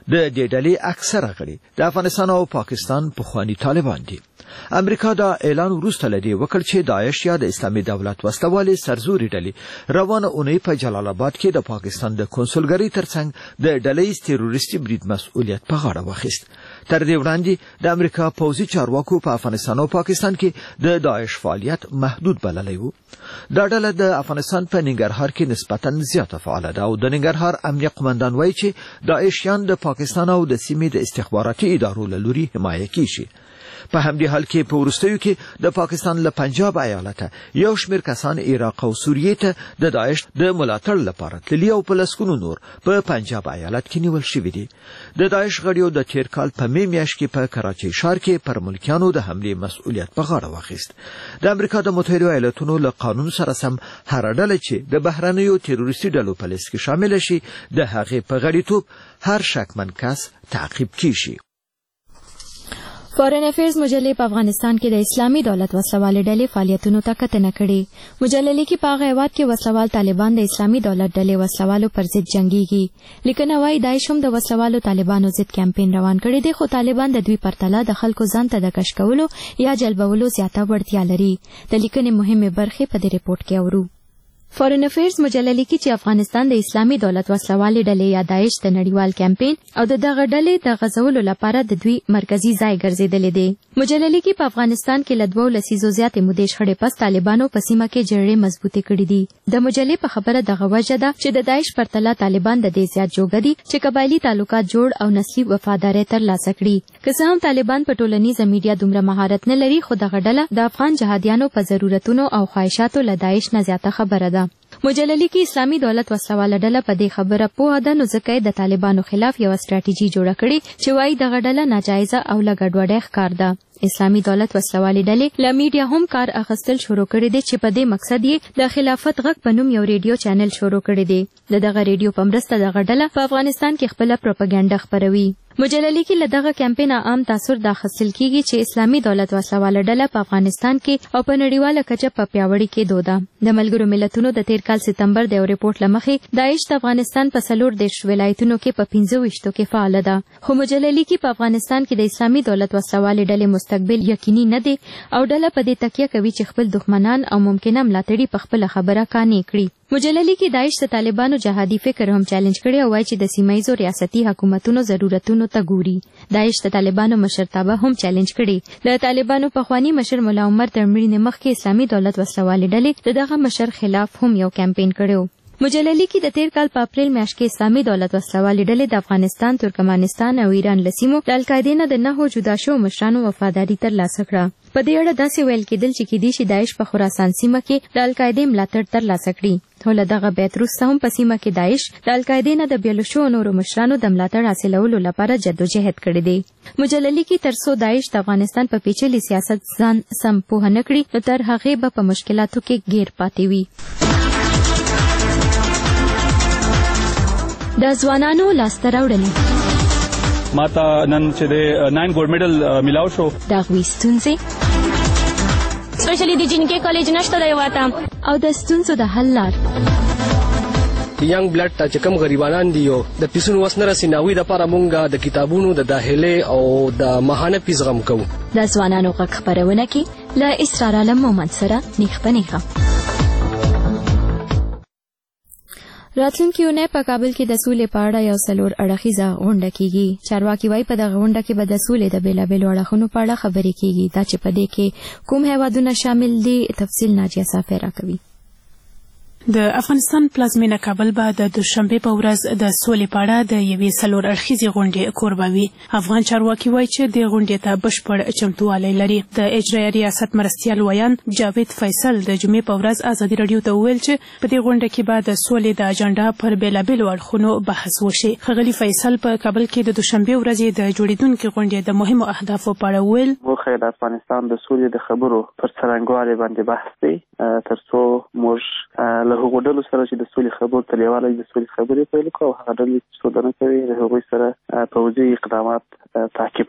د دې ډلې اکثره غړي د افغانستان او پاکستان پخوانی طالبان دي. امریکا دا اعلان وروسته لدی وکړ چې داعش یا د اسلامي دولت وسلوالې سرزوري ډلې روانه اونۍ په جلال آباد کې د پاکستان د کنسولګری ترڅنګ د ډلې تروریستي برید مسؤلیت په غاړه واخیست. تر دې وړاندې د امریکا پوځي چارواکو په افغانستان او پاکستان کې د داعش فعالیت محدود بللی و. دا ډله د افغانستان په ننګرهار کې نسبتا زیاته فعاله ده او د ننګرهار امنیه قومندان وایي چې داعشیان د پاکستان او د سیمې د استخباراتي ادارو له لوري حمایه کیږي. په همدې حال کې په وروستیو کې د پاکستان له پنجاب ایالته یو شمېر کسان عراق او سوریې ته د داعش د ملاتړ لپاره تللي او په لسګونو نور په پنجاب ایالت کې نیول شوي دي. د داعش غړیو د تیر کال په مې میاشت کې په کراچۍ ښار کې پر ملکیانو د حملې مسؤلیت په غاړه واخیست. د امریکا د متحده ایالاتونو له قانون سره سم هر ډله چې د بهرنیو تروریستي ډلو په لیست کې شامل شي د هغې په غړیتوب هر شکمن کس تعقیب کیږي. فارن افیرز مجلې په افغانستان کې د اسلامي دولت وسلوال ډلې فعالیتونو ته کتنه کړې. مجلې لیکي په هغه هیواد کې وسلوال طالبان د اسلامي دولت ډلې وسلوالو پر ضد جنګيږي. لیکنه وايي داعش هم د وسلوالو طالبانو ضد کمپاین روان کړی دی، خو طالبان د دوی پرتله د خلکو ځان ته د کش کولو یا جلبولو زیاته وړتیا لري. د لیکنې مهمه برخې په دې ریپورت کې اورو. فارن افیرز مجله لیکي چې افغانستان د اسلامي دولت وسلوالې ډلې یا داعش د نړیوال کمپاین او دغه ډلې د غزولو لپاره د دوی مرکزی ځای ګرځېدلې دي. مجله لیکي په افغانستان کې له 2 لسیزو زیاتې مودې شخړې پس طالبانو په سیمه کې جګړې مضبوطې کړې دي. د مجلې په خبره دغه وجه ده چې د داعش پرتله طالبان د دې زیات جوګه دي چې قبایلی تعلقات جوړ او نسلي وفاداري ترلاسه کړي. که څه هم طالبان په ټولنیزه میډیا دومره مهارت نه لري، خو دغه ډله د افغان جهادیانو په ضرورتونو او خواهشاتو له داعش نه زیاته خبره ده. مجله لیکي اسلامي دولت وسلواله ډله په دې خبره پوهه ده، نو ځکه د طالبانو خلاف یو ستراتیژي جوړه کړې چې وايي دغه ډله ناجایزه او له ګډوډۍ ښکار ده. اسلامي دولت وسلوالې ډلې له میډیا هم کار اخیستل شروع کړی دی چې په دې مقصد یې د خلافت غږ په نوم یو ریډیو چینل شروع کړی دی. دغه ریډیو په مرسته دغه ډله په افغانستان کې خپله پروپاګاندا خپروي. مجله لیکي له دغه کمپاین عام تاثر دا اخیستل کیږي چې اسلامي دولت وسلواله ډله په افغانستان کې او په نړیواله کچه په پیاوړي کېدو ده. د ملګرو ملتونو د تیر کال سپتمبر د یو ریپورت له مخې داعش د افغانستان په 40 ولایتونو کې په 15 کې فعال ده. خو مجله لیکي په افغانستان کې د اسلامي دولت وسلواله ډلې مستقبل یقیني نه دی او ډله په دې تکیه کوي چې خپل دښمنان او ممکنه ملاتړي په خپل خبره قانع کړي. مجله لیکي داعش د طالبانو جهادي فکر هم چیلنج کړي او وایي چې د سیمایزو ریاستي حکومتونو ضرورتونو ته ګوري. داعش د طالبانو مشرتابه هم چیلنج کړي. د طالبانو پخوانی مشر مولا عمر تر مړینې مخکې اسلامي دولت وسلوالې ډلې د دغه مشر خلاف هم یو کمپاین کړی. مجله لیکي د تیر کال په اپریل میاشت کې اسلامي دولت وسلوالې ډلې د افغانستان، ترکمنستان او ایران له سیمو د القاعدې نه د 9 جدا شوو مشرانو وفاداري ترلاسه کړه. په دې اړه داسې ویل کېدل چې کېدای شي داعش په خراسان سیمه کې د القاعدې ملاتړ ترلاسه کړي. خو له دغه بیت وروسته هم په سیمه کې داعش د القاعدې نه د بیلو شوو نورو مشرانو د ملاتړ حاصلولو لپاره جدوجهد کړی دی. مجله لیکي تر څو داعش د افغانستان په پیچلي سیاست ځان سم پوه نه کړي، نو تر هغې به په مشکلاتو کې ګیر پاتې وي. د ځوانانو لاسته راوړنې ماته نن چې د 9 ګولډ میډل میلاو شو. د هغوی ستونزې سپیشلی د جنکې کالج نشته دی واته او د ستونزو د حل لار. ینګ بلډ ته چې کوم غریبانان دي او د پیسونو وس نه رسي ناوی د پاره مونږه د کتابونو د داخلي او د ماهانه فیس غم کوو. د ځوانانو غږ خپرونه کې له اسرار عالم مومند سره نیخ په نیخه. راتلونکي اونۍ په کابل کې د سولې په اړه یو څلور اړخیزه غونډه کیږي. چارواکي وایي په دغه غونډه کې به د سولې د بېلابېلو اړخونو په اړه خبرې کیږي. دا چې په دې کې کوم هیوادونه شامل دي تفصیل ناجیه صافی راکوي. د افغانستان پلازمینه کابل به د دوشنبه په ورځ د سولې په اړه د یوې څلور اړخیزې غونډې کوربه وي. افغان چارواکي وایي چې د غونډې ته بشپړ چمتووالی لري. د اجرایه ریاست مرستیال ویان جاوید فیصل د جمعې په ورځ ازادي راډیو ته وویل چې په دې غونډه کې به د سولې د اجنډا پر بېلابېلو اړخونو بحث وشي. ښاغلي فیصل په کابل کې د دوشنبه ورځې د جوړېدونکې غونډې د مهمو اهدافو په اړه وویل. موخه د افغانستان د سولې د خبرو پر څرنګوالي باندې بحث دی تر څو موږ له هغو ډلو سره چې د سولې خبرو ته لیواله د سولې خبرې پیل کړو او هغه ډلې چې څه نه کوي د هغوی سره پوځي اقدامات تعقیب کړو.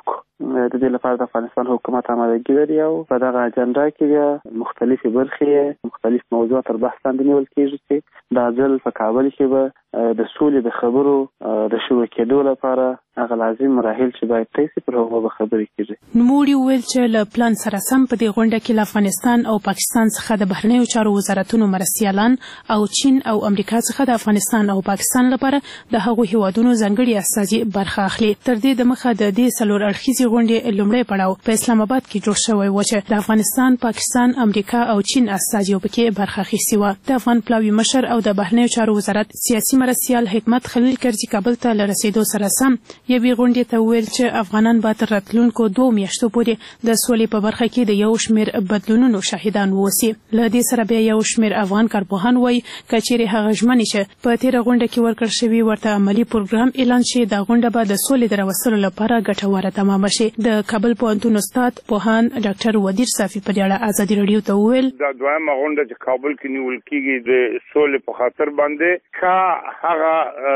د دې لپاره د افغانستان حکومت آمادګي لري او په دغه اجنډا کې بیا مختلفې برخې مختلف موضوعات تر بحث لاندې نیول کېږي چې دا ځل په کابل کې به د سولې د خبرو د شروع کېدو لپاره هغه لازم مراحل چې باید طی شي پر هغو به خبرې کېږي. نوموړي وویل چې له پلان سره سم په دې غونډه کې له افغانستان او پاکستان څخه د بهرنیو چارو وزارتونو مرستیالان او چین او امریکا څخه د افغانستان او پاکستان لپاره د هغو هیوادونو ځانګړي استازي برخه اخلي. تر دې دمخه د دې څلور اړخیزې غونډې لومړی پړاو په اسلام آباد کې جوړ شوی و چې د افغانستان، پاکستان، امریکا او چین استازي پکې برخه اخیستې وه. د افغان پلاوي مشر او د بهرنیو چارو وزارت سیاسي مرستیال حکمت خلیل کرزي کابل ته له رسېدو سره سم یوې غونډې ته وویل چې افغانان به تر راتلونکو 2 میاشتو پورې د سولې په برخه کې د یو شمېر بدلونونو شاهدان واوسي. له دې سره بیا یو شمېر افغان کارپوهان وایي که چیرې هغه ژمنې چې په تېره غونډه کې ورکړل شوي ورته عملي پروګرام اعلان شي، دا غونډه به د سولې د راوستلو لپاره ګټوره تمامه شي. د کابل پوهنتون استاد پوهان ډاکټر ودیر صافي په دې اړه ازادي راډیو ته وویل دا دویمه غونډه چې کابل کې نیول کېږي د سولې په خاطر باندې که هغه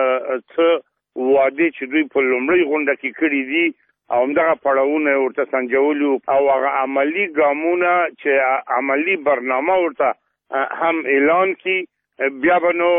څه وعده چې دوی په لومړۍ غونډه کې کړي دي او همدغه پړاوونه ورته سنجولي او هغه عملي ګامونه چې عملي برنامه ورته هم اعلان کړي بیا به نو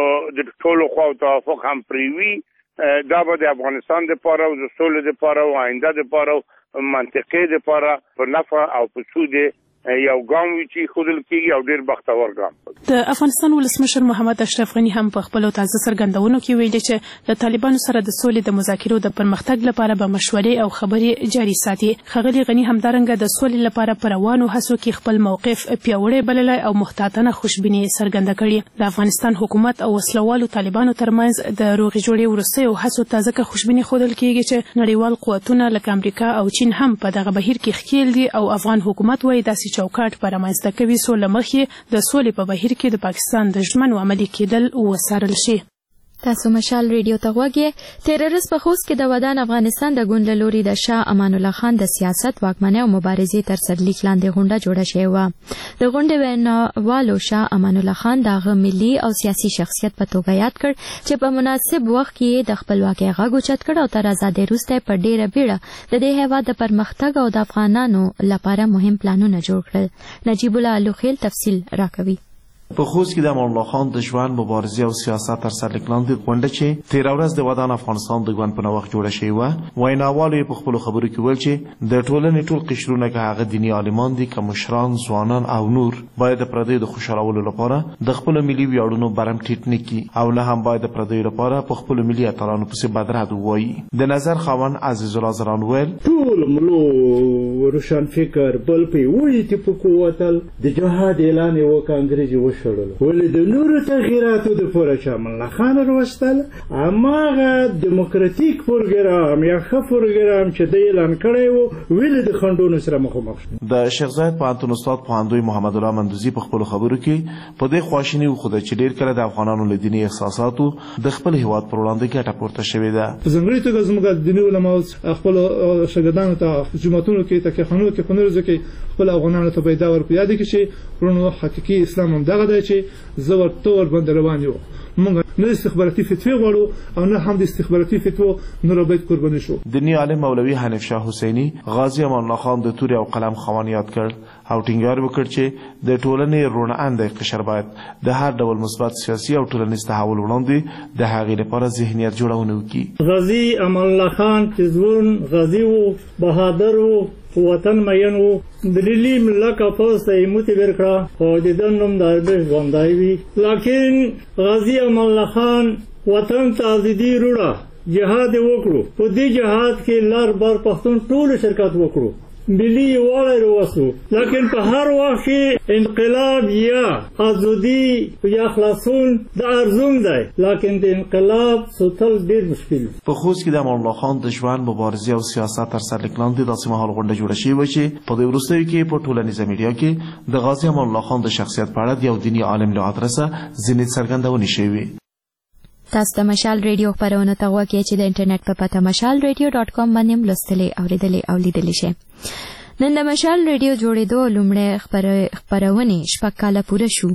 د ټولو خواو توافق هم پرې وي. دا به د افغانستان دپاره او د سولې دپاره او آینده دپاره او منطقې دپاره په نفع او په سود یو ګام وي چې ښودل کېږي او ډېر بختور ګام. د افغانستان ولسمشر محمد اشرف غني هم په خپلو تازه څرګندونو کې ویلي چې له طالبانو سره د سولې د مذاکرو د پرمختګ لپاره به مشورې او خبرې جاري ساتي. ښاغلي غني همدارنګه د سولې لپاره په روانو هڅو کې خپل موقف پیاوړی بللی او محتاطانه خوشبیني څرګنده کړې. د افغانستان حکومت او وسلوالو طالبانو ترمنځ د روغې جوړې وروستیو هڅو ته ځکه خوشبیني ښودل کېږي چې نړیوال قوتونه لکه امریکا او چین هم په دغه بهیر کې ښکیل دي او افغان حکومت وایي داسې چوکاټ په رامنځته کوي څو له مخې د سولې په بهیر کې د پاکستان د ژمنو عملي کېدل وڅارل شي. تاسو مشال ریډیو ته غوږی. تیر ورځ په خوست کې د ودان افغانستان د ګوند له لوري د شاه امان الله خان د سیاست واکمنۍ او مبارزې تر سرلیک لاندې غونډه جوړه شوې وه. د غونډې ویناوالو شاه امان الله خان د هغه ملي او سیاسي شخصیت په توګه یاد کړ چې په مناسب وخت کې د خپلواکۍ غږ اوچت کړ او تر ازادۍ وروسته په ډېره بیړه د دې هېواد د پرمختګ او د افغانانو لپاره مهم پلانونه جوړ کړل. نجیب الله الوخیل تفصیل راکوي. په خوست کې د امان الله خان د ژوند مبارزې او سیاست تر سرلیک لاندې غونډه چې تیر ورځ د ودان افغانستان د ګوند په نوښت جوړه شوې وه، ویناوالو په خپلو خبرو کې ویل چې د ټولنې ټول قشرونه که هغه دیني عالمان دي که مشران، ځوانان او نور باید د پردیو د خوشحالولو لپاره د خپلو ملي ویاړونو برم ټیټ نه کړي او نه هم باید د پردیو لپاره په خپلو ملي اتلانو پسې بدرد ووایي. د نظر خاوند عزیز الله زران ویل ټول ملو روشن فکر بل په یوه اتفاق ووتل د جهاد اعلان یې وکړ، انګریزي وشړل ولې د نورو تغییراتو دپاره چې امان الله خان راوستل هماغه دیموکراتیک پروګرام یا ښه پروګرام چې دی اعلان کړی و ولې د خنډونو سره مخامخ شو. د شیخ زاید پوهنتون استاد پوهندوی محمد الله مندوزي په خپلو خبرو کې په دې خواشیني وښوده چې ډېر کله د افغانانو له دیني احساساتو د خپل هېواد پر وړاندې ګټه پورته شوې ده. په ځانګړې توګه زموږ دیني علماو خپلو شاګردانو ته جوماتونو کې تکیهخانو کې په نورو ځای کې خپل افغانانو ته باید دا ور په یاد کړي چې ورونو حقیقي اسلام همدغه دی چې زه ورته ورباندې روان یو. موږ نه استخباراتي فتوی غواړو او نه هم د استخباراتي فتوو نور باید قرباني شو. دیني عالم مولوي حنیف شاه حسیني غازی امان الله خان د تورې او قلم خاوند یاد کړ او ټینګار وکړ چې د ټولنې روڼاندې قشر باید د هر ډول مثبت سیاسي او ټولنیز تحول وړاندې د هغې لپاره ذهنیت جوړونه وکړي. غازی امان الله خان چې ځوان غازی و، بهادر و، وطن مین و، د لیلی ملکه پوز ته یې موتې بېر کړه خو د ده نوم د اربش ژوندی وي. لیکن غازی امان الله خان وطن ته ازادي وروړه، جهاد یې وکړو. په دې جهاد کې لر بر پښتون ټولو شرکت وکړو، ملي یووالی راوستو. لیکن په هر وخت کې انقلاب یا ازادي یا خلاصون د ارزون دی، لیکن د انقلاب سوتل ډېر مشکل. په خوست کې د امان الله خان د ژوند مبارزې او سیاست تر سرلیک لاندې داسې مهال غونډه جوړه شوې وه چې په دې وروستیو کې په ټولنیزه میډیا کې د غازي امان الله خان د شخصیت په اړه د یو دیني عالم له ادرسه ځینې څرګندونې شوې. تاسو د مشال ریډیو خبرونه ته غوږی چې د انټرنیټ په پته mashalradio.com باندې لوستلی اوریدلی او لیدلی شئ. نن د مشال ریډیو جوړېدو لومړی خپرونې شپږ کاله پوره شو.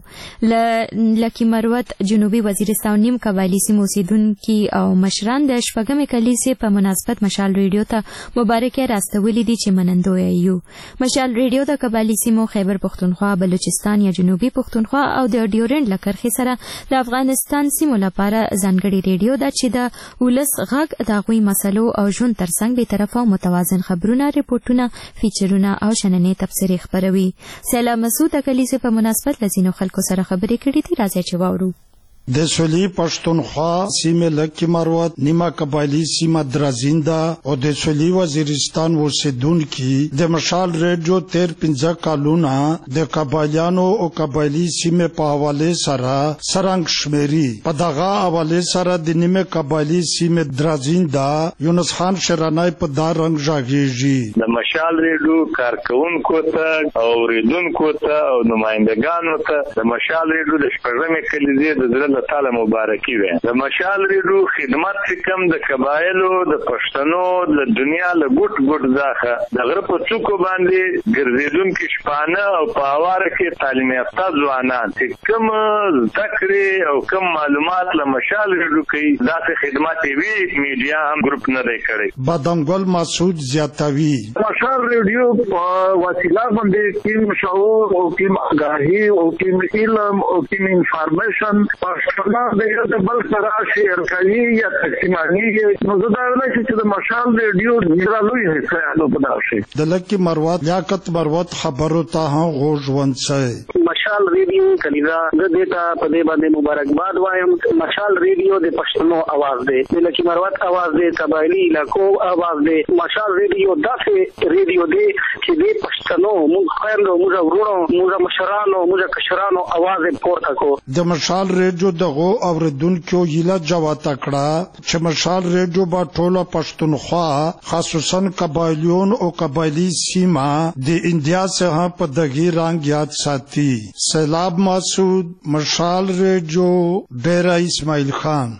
لکي مروت جنوبي وزیرستان نیم قبایلي سیمو اوسېدونکي او مشران د شپږمې کلیزې په مناسبت مشال ریډیو ته مبارکۍ راستولې دي چې منندوی یو. مشال ریډیو د قبایلي سیمو خیبر پښتونخوا، بلوچستان یا جنوبي پښتونخوا او د ډیورنډ له کرښې سره د افغانستان سیمو لپاره ځانګړې ریډیو ده چې د ولس غږ د هغوی مسلو او ژوند ترڅنګ بېطرفه او متوازن خبرونه، ریپورټونه، فیچرونه او شننې تبصرې خپروي. سیلاب مسعود د کلیزې په مناسبت له ځینو خلکو سره خبرې کړې دي. راځئ چې واورو. د سولی پښتونخوا سیمه لکه مروت نیمه قبایلی سیمه درازینده او د سولی وزیرستان اوسیدونکي د مشال ریډیو 15 کالونه د قبایلیانو او قبایلی سیمه په حواله سره سرنګ شمیري. په دغه حواله سره د نیمه قبایلی سیمه درازینده یونس خان شرانای په دا رنګ ژغېږي. د مشال ریډیو کارکونکو ته او ریډونکو ته او نمائندګانو ته د مشال ریډیو د شپږمې کلیزې د زړه تعالی مبارکي وي. د مشال ریډیو خدمت کم د قبایلو د پښتنو د دنیا له ګوټ ځاخه د غره په څوکو باندې ګرځېدونکي شپانه او په اواره کې تعلیم یافته ځوانان چې کوم ذکرې او کوم معلومات له مشال ریډیو کوي داسې خدمات وی میډیا هم ګروپ نه دی کړی. بادنګل مسعود زیاتوي مشال ریډیو په وسیله باندې کوم شعور او کوم آگاهي او کوم علم او کوم انفارمیشن پښتنه د بل سره شیر کوي یا تقسیمانی نو زه دا ویل چې د مشال ریډیو ډیرالوی حصہ په داسي د لکه مروت لیاقت مروت خبرو ته غوږ ونڅي. مشال ریډیو کلیزا د دیتا په دې باندې مبارکباد وایم. مشال ریډیو د پښتنو आवाज دی، د لکه مروت आवाज دی، قبایلی علاقو आवाज دی. مشال ریډیو داسې ریډیو دی چې د پښتنو موږ خويندو موږ ورونو موږ مشرانو موږ کشرانو आवाज پورته کو. د مشال ریډیو دغه اوریدونکو هیله جواته کړه چې مشال ریډیو با ټوله پښتونخوا خصوصا قبایلیون او قبایلی سیمه د انډیا څخه په دغه رنګ یاد ساتي. سیلاب مسعود، مشال ریډیو، ډیره اسماعیل خان.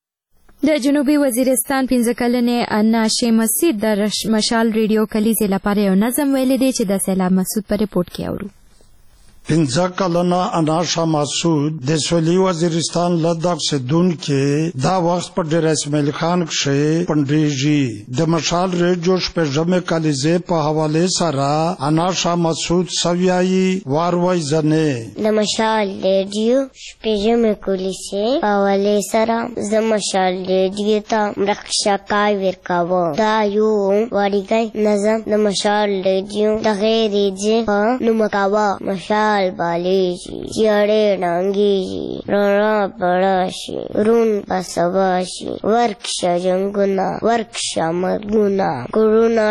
د جنوبي وزیرستان 15 کلنې انا شیمسی د مشال ریډیو کلیزې لپاره یو نظم ویلی دی چې د سیلاب مسعود په ریپورت کې اورو. 15 کلنه اناشا مسعود د سویلی وزیرستان لدغ اوسیدونکې دا وخت په ډیر اسماعیل خان کې پندریږي. د مشال ریډیو شپږمې کلیزې په حواله سره اناشا مسعود سویایي واروي ځنه د مشال ریډیو شپږمې کلیزې په حواله سره د مشال ریډیو ته مرخصه کای ورکاوه. دا یو وړیږي نظم د مشال ریډیو د غیرې په نومکاوه. مشال بالیشی جیڑے ڈانگیشی رانا پڑاشی رون پسواشی ورکشا جنگونا ورکشا مرگونا کرونا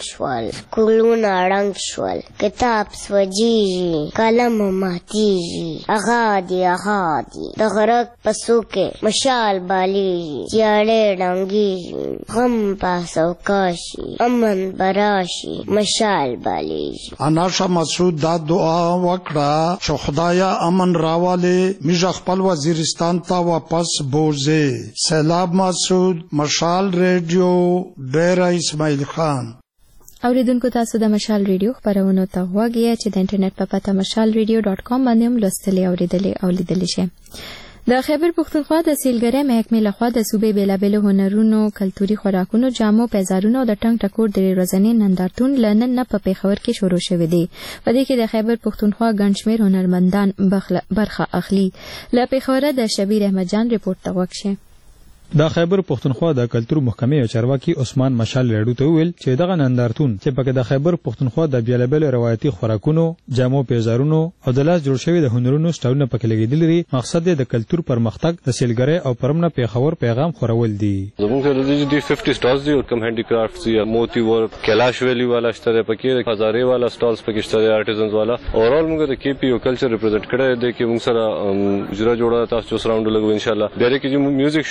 رنگ شوال کتاب سوجیجی قلم ماتیجی اغادی دغرق پسوکے مشال بالیشی جیڑے ڈانگیشی غم پاسوکاشی امن براشی مشال بالیشی. اناشا مسعود دا دعا وکړه چې خدایا امن راواله میږ خپل وزیرستان ته واپس بوزه. سیلاب مسعود، مشال ریډیو، ډیره اسماعیل خان. اوریدونکو تاسو د مشال ریډیو خبرونه ته غوږی چې د انټرنیټ په پته mashalradio.com باندې هم لوستلی اوریدلی او لیدلی شئ. د خیبر پښتونخوا د سیلګرۍ محکمې لخوا د صوبې بیلابیلو هنرونو، کلتوري خوراکونو، جامو، پیزارونو او د ټنګ ټکور د ورځني نندارتون له نن نه په پیښور کې شروع شوی دی. په دې کې د خیبر پښتونخوا ګڼ شمېر هنرمندان برخه اخلي. له پیښوره د شبیر احمد جان ریپورت ته غوږ شئ. د خیبر پښتونخوا د کلتور محکمې چارواکي عثمان مشال ریډیو ته ویل چې دغه نندارتون چې پکې د خیبر پښتونخوا د بیلابیل روایتي خوراکونو، جامو، پیزارونو او د لاس جوړ شوی د هنرونو سټالونه پکې لګیدل لري. مقصد یې د کلتور پرمختګ، د سیلګرۍ او پرمنه پیښور پیغام خورول دي. زموږ سره د 50 سټالز دي او کم هاندي کرافټس دي، موتی ورک، کلاش ویلی والا شته پکې، هزارې والا سټالز پکې شته، آرټیزنز والا. اورال موږ د کې پی او کلچر ریپرزینټ کړی دی چې موږ سره اجرا جوړه تاسو سره راوند لګو ان شاء الله. ډیره کې میوزیک شو دی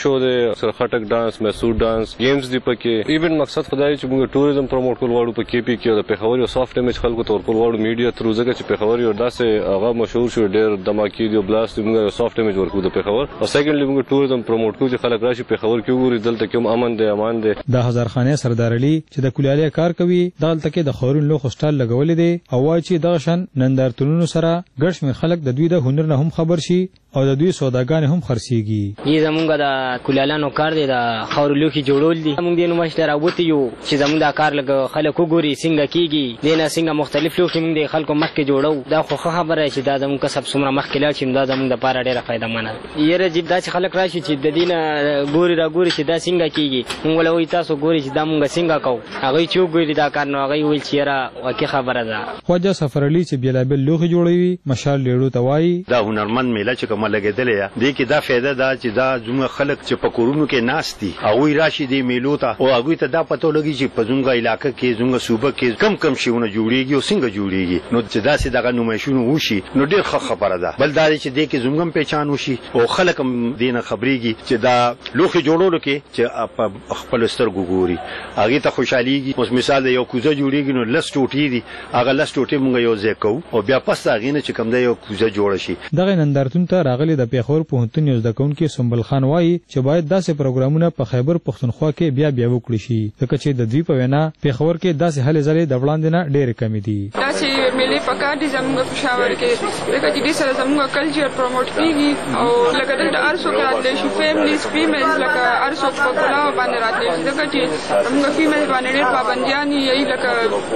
پکې سره خټک ډانس میسور ډانس گیمز دی پکې ایون مقصد خدای چې موږ ټوریزم پروموټ کول غواړو په کې پی کې د پیښور یو سافټ امیج خلکو ته ورکول غواړو میډیا تر ځکه چې پیښور یو داسې هغه مشهور شو ډېر دماکي دی بلاست موږ یو سافټ امیج ورکو د پیښور او سیکنډلی موږ ټوریزم پروموټ کوو چې خلک راشي پیښور کې وګوري دلته کوم امن دی امان دی د هزارخانه سردار علي چې د کلیالي کار کوي دلته کې د خورون لوخ سټال لګولې دي او وايي چې دغه شان نندارتونونو سره ګډ شمیر خلک د دوی د هنر نه هم خبر شي او د دوی سوداګان هم خرڅيږي. یی زمونږ د کلیالانو کار دی د خور لوخي جوړول دي موږ د نوښت راوته یو چې زمونږ د کار لګ خلک وګوري څنګه کیږي دینه څنګه مختلف لوخي موږ د خلکو مخ کې جوړو دا خو خبره چې دا زمونږ کسب څومره مخ کې لاړ چې دا زمونږ د پاره ډیره فائدہ مند یره چې دا چې خلک راشي چې د دینه ګوري را ګوري چې دا څنګه کیږي موږ له وای تاسو ګوري چې دا موږ څنګه کوو هغه چې وګوري دا کار نو هغه ویل چې را واکه خبره ده. خواجه سفر علي چې بیلابل لوخي جوړوي مشال لیړو توای دا هنرمند میله چې کومه لګیدلې دي کې دا فائدہ ده چې دا زموږ خلک چې په کورونو کې ناشتي او راشي دی میلو ته او هغه ته دا پته لګي چې په زموږ علاقې کې زموږ صوبه کې کم شیونه جوړیږي او څنګه جوړیږي نو چې دا سي دغه نمایشونه وشي نو ډیر ښه خبره ده بل دا چې دې کې زموږ پہچان وشي او خلک هم دینه خبريږي چې دا لوخي جوړولو کې چې خپل سترګو ګوري هغه ته خوشاليږي اوس مثال یو کوزه جوړیږي نو لس ټوټي دي هغه لس ټوټي مونږ یو ځای کوو او بیا پس هغه نه چې کوم دی یو کوزه جوړ شي. دغه نندارتون ته راغلي د پیښور پوهنتون یو ځدکونکو سنبل خان وایي چې باید داسې پروګرامونه په خیبر پښتونخوا کې بیا وکړي شي ځکه چې د دوی په وینا پیښور کې داسې هلې ځلې د وړاندې نه ډېرې کمې دي. داسې ملي پکار دي زموږ پېښور کې ځکه چې دې سره زموږ کلچر پروموټ کیږي او لکه دلته ارسو کې راتلی شي فیملیز فیمیلز لکه ارسو په کلاو باندې راتلی شي ځکه چې زموږ فیمیل باندې ډېر پابندیان یې لکه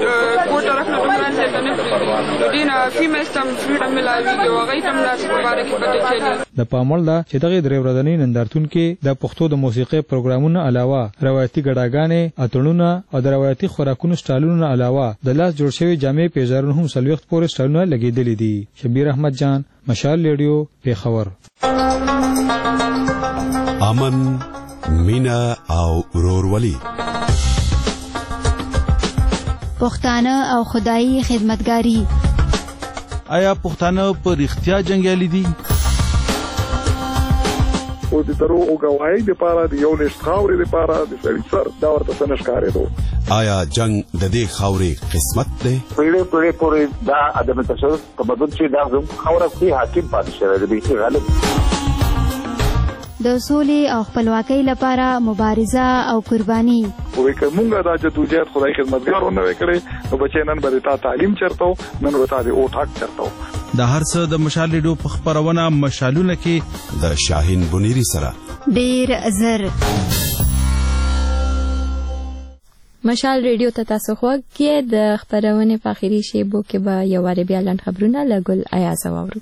کوټ طرف نه دومره ځای نه پرېږدي دې نه فیمیلز ته هم فریډم میلاویږي او هغوی ته هم داسې په باره کې پته چلي. د پاموړ ده چې دغه درې ورځنی نندارتون کې د پښتو د موسیقي پروګرامونو علاوه روایتي ګډاګانې اتړونه او د روایتي خوراکونو سټالونو علاوه د لاس جوړ شوی جامع پیژارونه هم سلوخت پورې سټالونه لګیدلې دي. شبیر احمد جان مشال ریډیو پیښور. امن مینا او ورورولي پښتانه او خدایي خدمتګاری آیا پښتانه په رښتیا جنگیالي دي؟ او د درو او غواړي د پاره د یو لښت خاورې د پاره د سړي سر دا ورته څنګه ښکارېدو. آیا جنگ د دې خاورې قسمت دی؟ پیړې پورې دا ادم تشدد تبدل چې دا زم خاوره کې حاکم پاتې شوی دی چې غالب د سولې او خپلواکۍ لپاره مبارزه او قرباني وې کومه دا جدوجہد خدای خدمتګار ونه وکړي نو بچي نن به تا تعلیم چرته نن وتا د او ټاک چرته د هر څه د مشال ریډیو په خبرونه مشالونه کې د شاهین بنيري سره ډیر زر مشال ریډیو ته تاسو خو کې د خبرونه په اخیری شیبو کې به یو وړ بیا لاند خبرونه لګول آیا زاورو.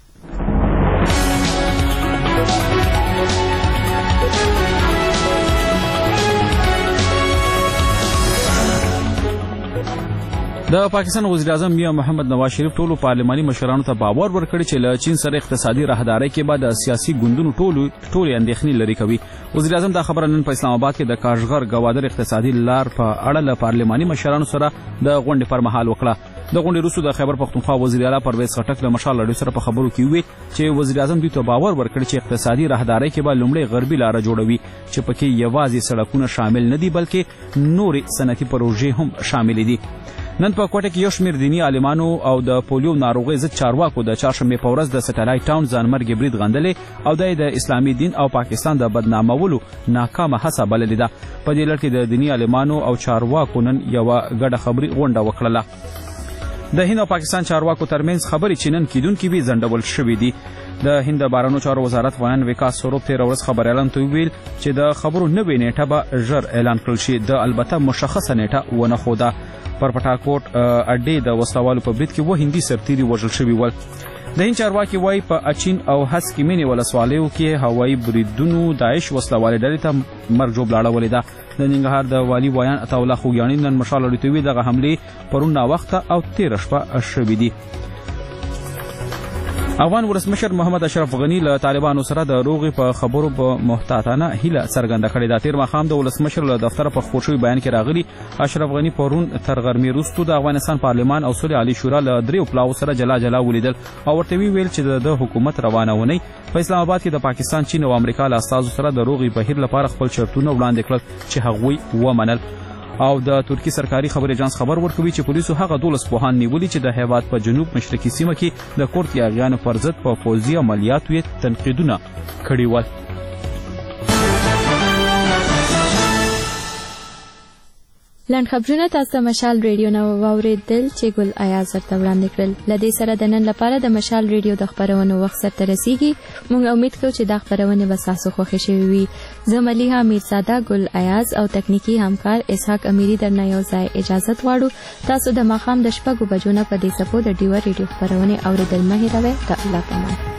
د پاکستان وزیر اعظم میا محمد نواز شریف ټولو پارلماني مشرانو ته باور ورکړی چې له چین سره اقتصادي راهدارۍ کې بعد سیاسي ګوندونو ټولې اندېښنې لري کوي. وزیر اعظم دا خبره نن په اسلام آباد کې د کاشغر گوادر اقتصادي لار په اړه له پارلماني مشرانو سره د غونډې پر مهال وکړه. د غونډې وروسته د خیبر پښتونخوا وزیر اعلی پرویز خټک د مشال لړۍ سره په خبرو کې وی چې وزیر اعظم دوی ته باور ورکړي چې اقتصادي راهدارۍ کې به لومړی غربي لار جوړوي چې پکې یوازې سړکونه شامل نه دي بلکې نورې صنعتي پروژې هم شامل دي. نن په کوټه کې یو شمېر دینی عالمانو او د پولیو ناروغۍ ضد چارواکو د چهارشنبې په ورځ د سټلایټ ټاون ځانمرګي برید غندلې او د اسلامي دین او پاکستان د بدنامولو ناکامه هڅه بللې ده. په دې لړ کې د دینی عالمانو او چارواکو نن یوه ګډه خبري غونډه وکړله. د هند او پاکستان چارواکو ترمنځ خبرې چې نن کیدونکې وي ځنډول شوې دي. د هند بهرنیو چارو وزارت ویان وکاس سوروپ تېره ورځ خبریالانو ته وویل چې د خبرو نوې نیټه به ژر اعلان کړل شي. د البته مشخصه نیټه ونه ښوده. پر پټاکوټ اډې د وسلوالو په برید کې و هندي سرتیري وژل شوي ول. د هند چارواکي وایي په اچین او هسکیمینې ولسوالیو کې هوایي بریدونو داعش وسلوالې ډلې ته مرګ ژوبله اړولې ده. د ننګرهار د والي ویان عطاالله خوږیاڼي نن مشال لړۍ ته وویل دغه حملې پرون ناوخته او تېره شپه شوي دي. افغان ولسمشر محمد اشرف غنی له طالبانو سره د روغي په خبرو په محتاطانه هیله څرګنده کړې ده. تیر ماښام د ولسمشر له دفتر په خپور شوی بیان کې راغلی اشرف غنی پرون تر غرمې وروسته د افغانستان پارلمان او صلح عالی شورا له دریو پلاو سره جلا جلا ولیدل او ورته ویل چې د حکومت روانونه په اسلام آباد کې د پاکستان، چین او امریکا له استازو سره د روغي بهیر لپاره خپل شرطونه وړاندې کړل چې هغوی ومنل. او د ترکی سرکاري خبري اژانس خبر ورکوي چې پولیسو هغه 12 پوهان نیولي چې د هیواد په جنوب مشرقي سیمه کې د کورد یاغیانو پر ضد په پوځي عملیاتو یې تنقیدونه کړي ول. لاند خبرونه تاسو مشال ریډیو نو واوریدل چې ګل ایاز ورته وړاندې کړل. لدې سره د نن لپاره د مشال ریډیو د خبرونو وخت سره رسیدي. موږ امید کوو چې دا خبرونه به تاسو خوښ شي وي. زه ملیحه میرزاده، ګل ایاز او تکنیکی همکار اسحاق امیری درنه یو ځای اجازه غواړو. تاسو د ماښام د 6 بجو نه په دې سپو د ډیو ریډیو خبرونه اوریدل مه هیروئ. ته الله پامان.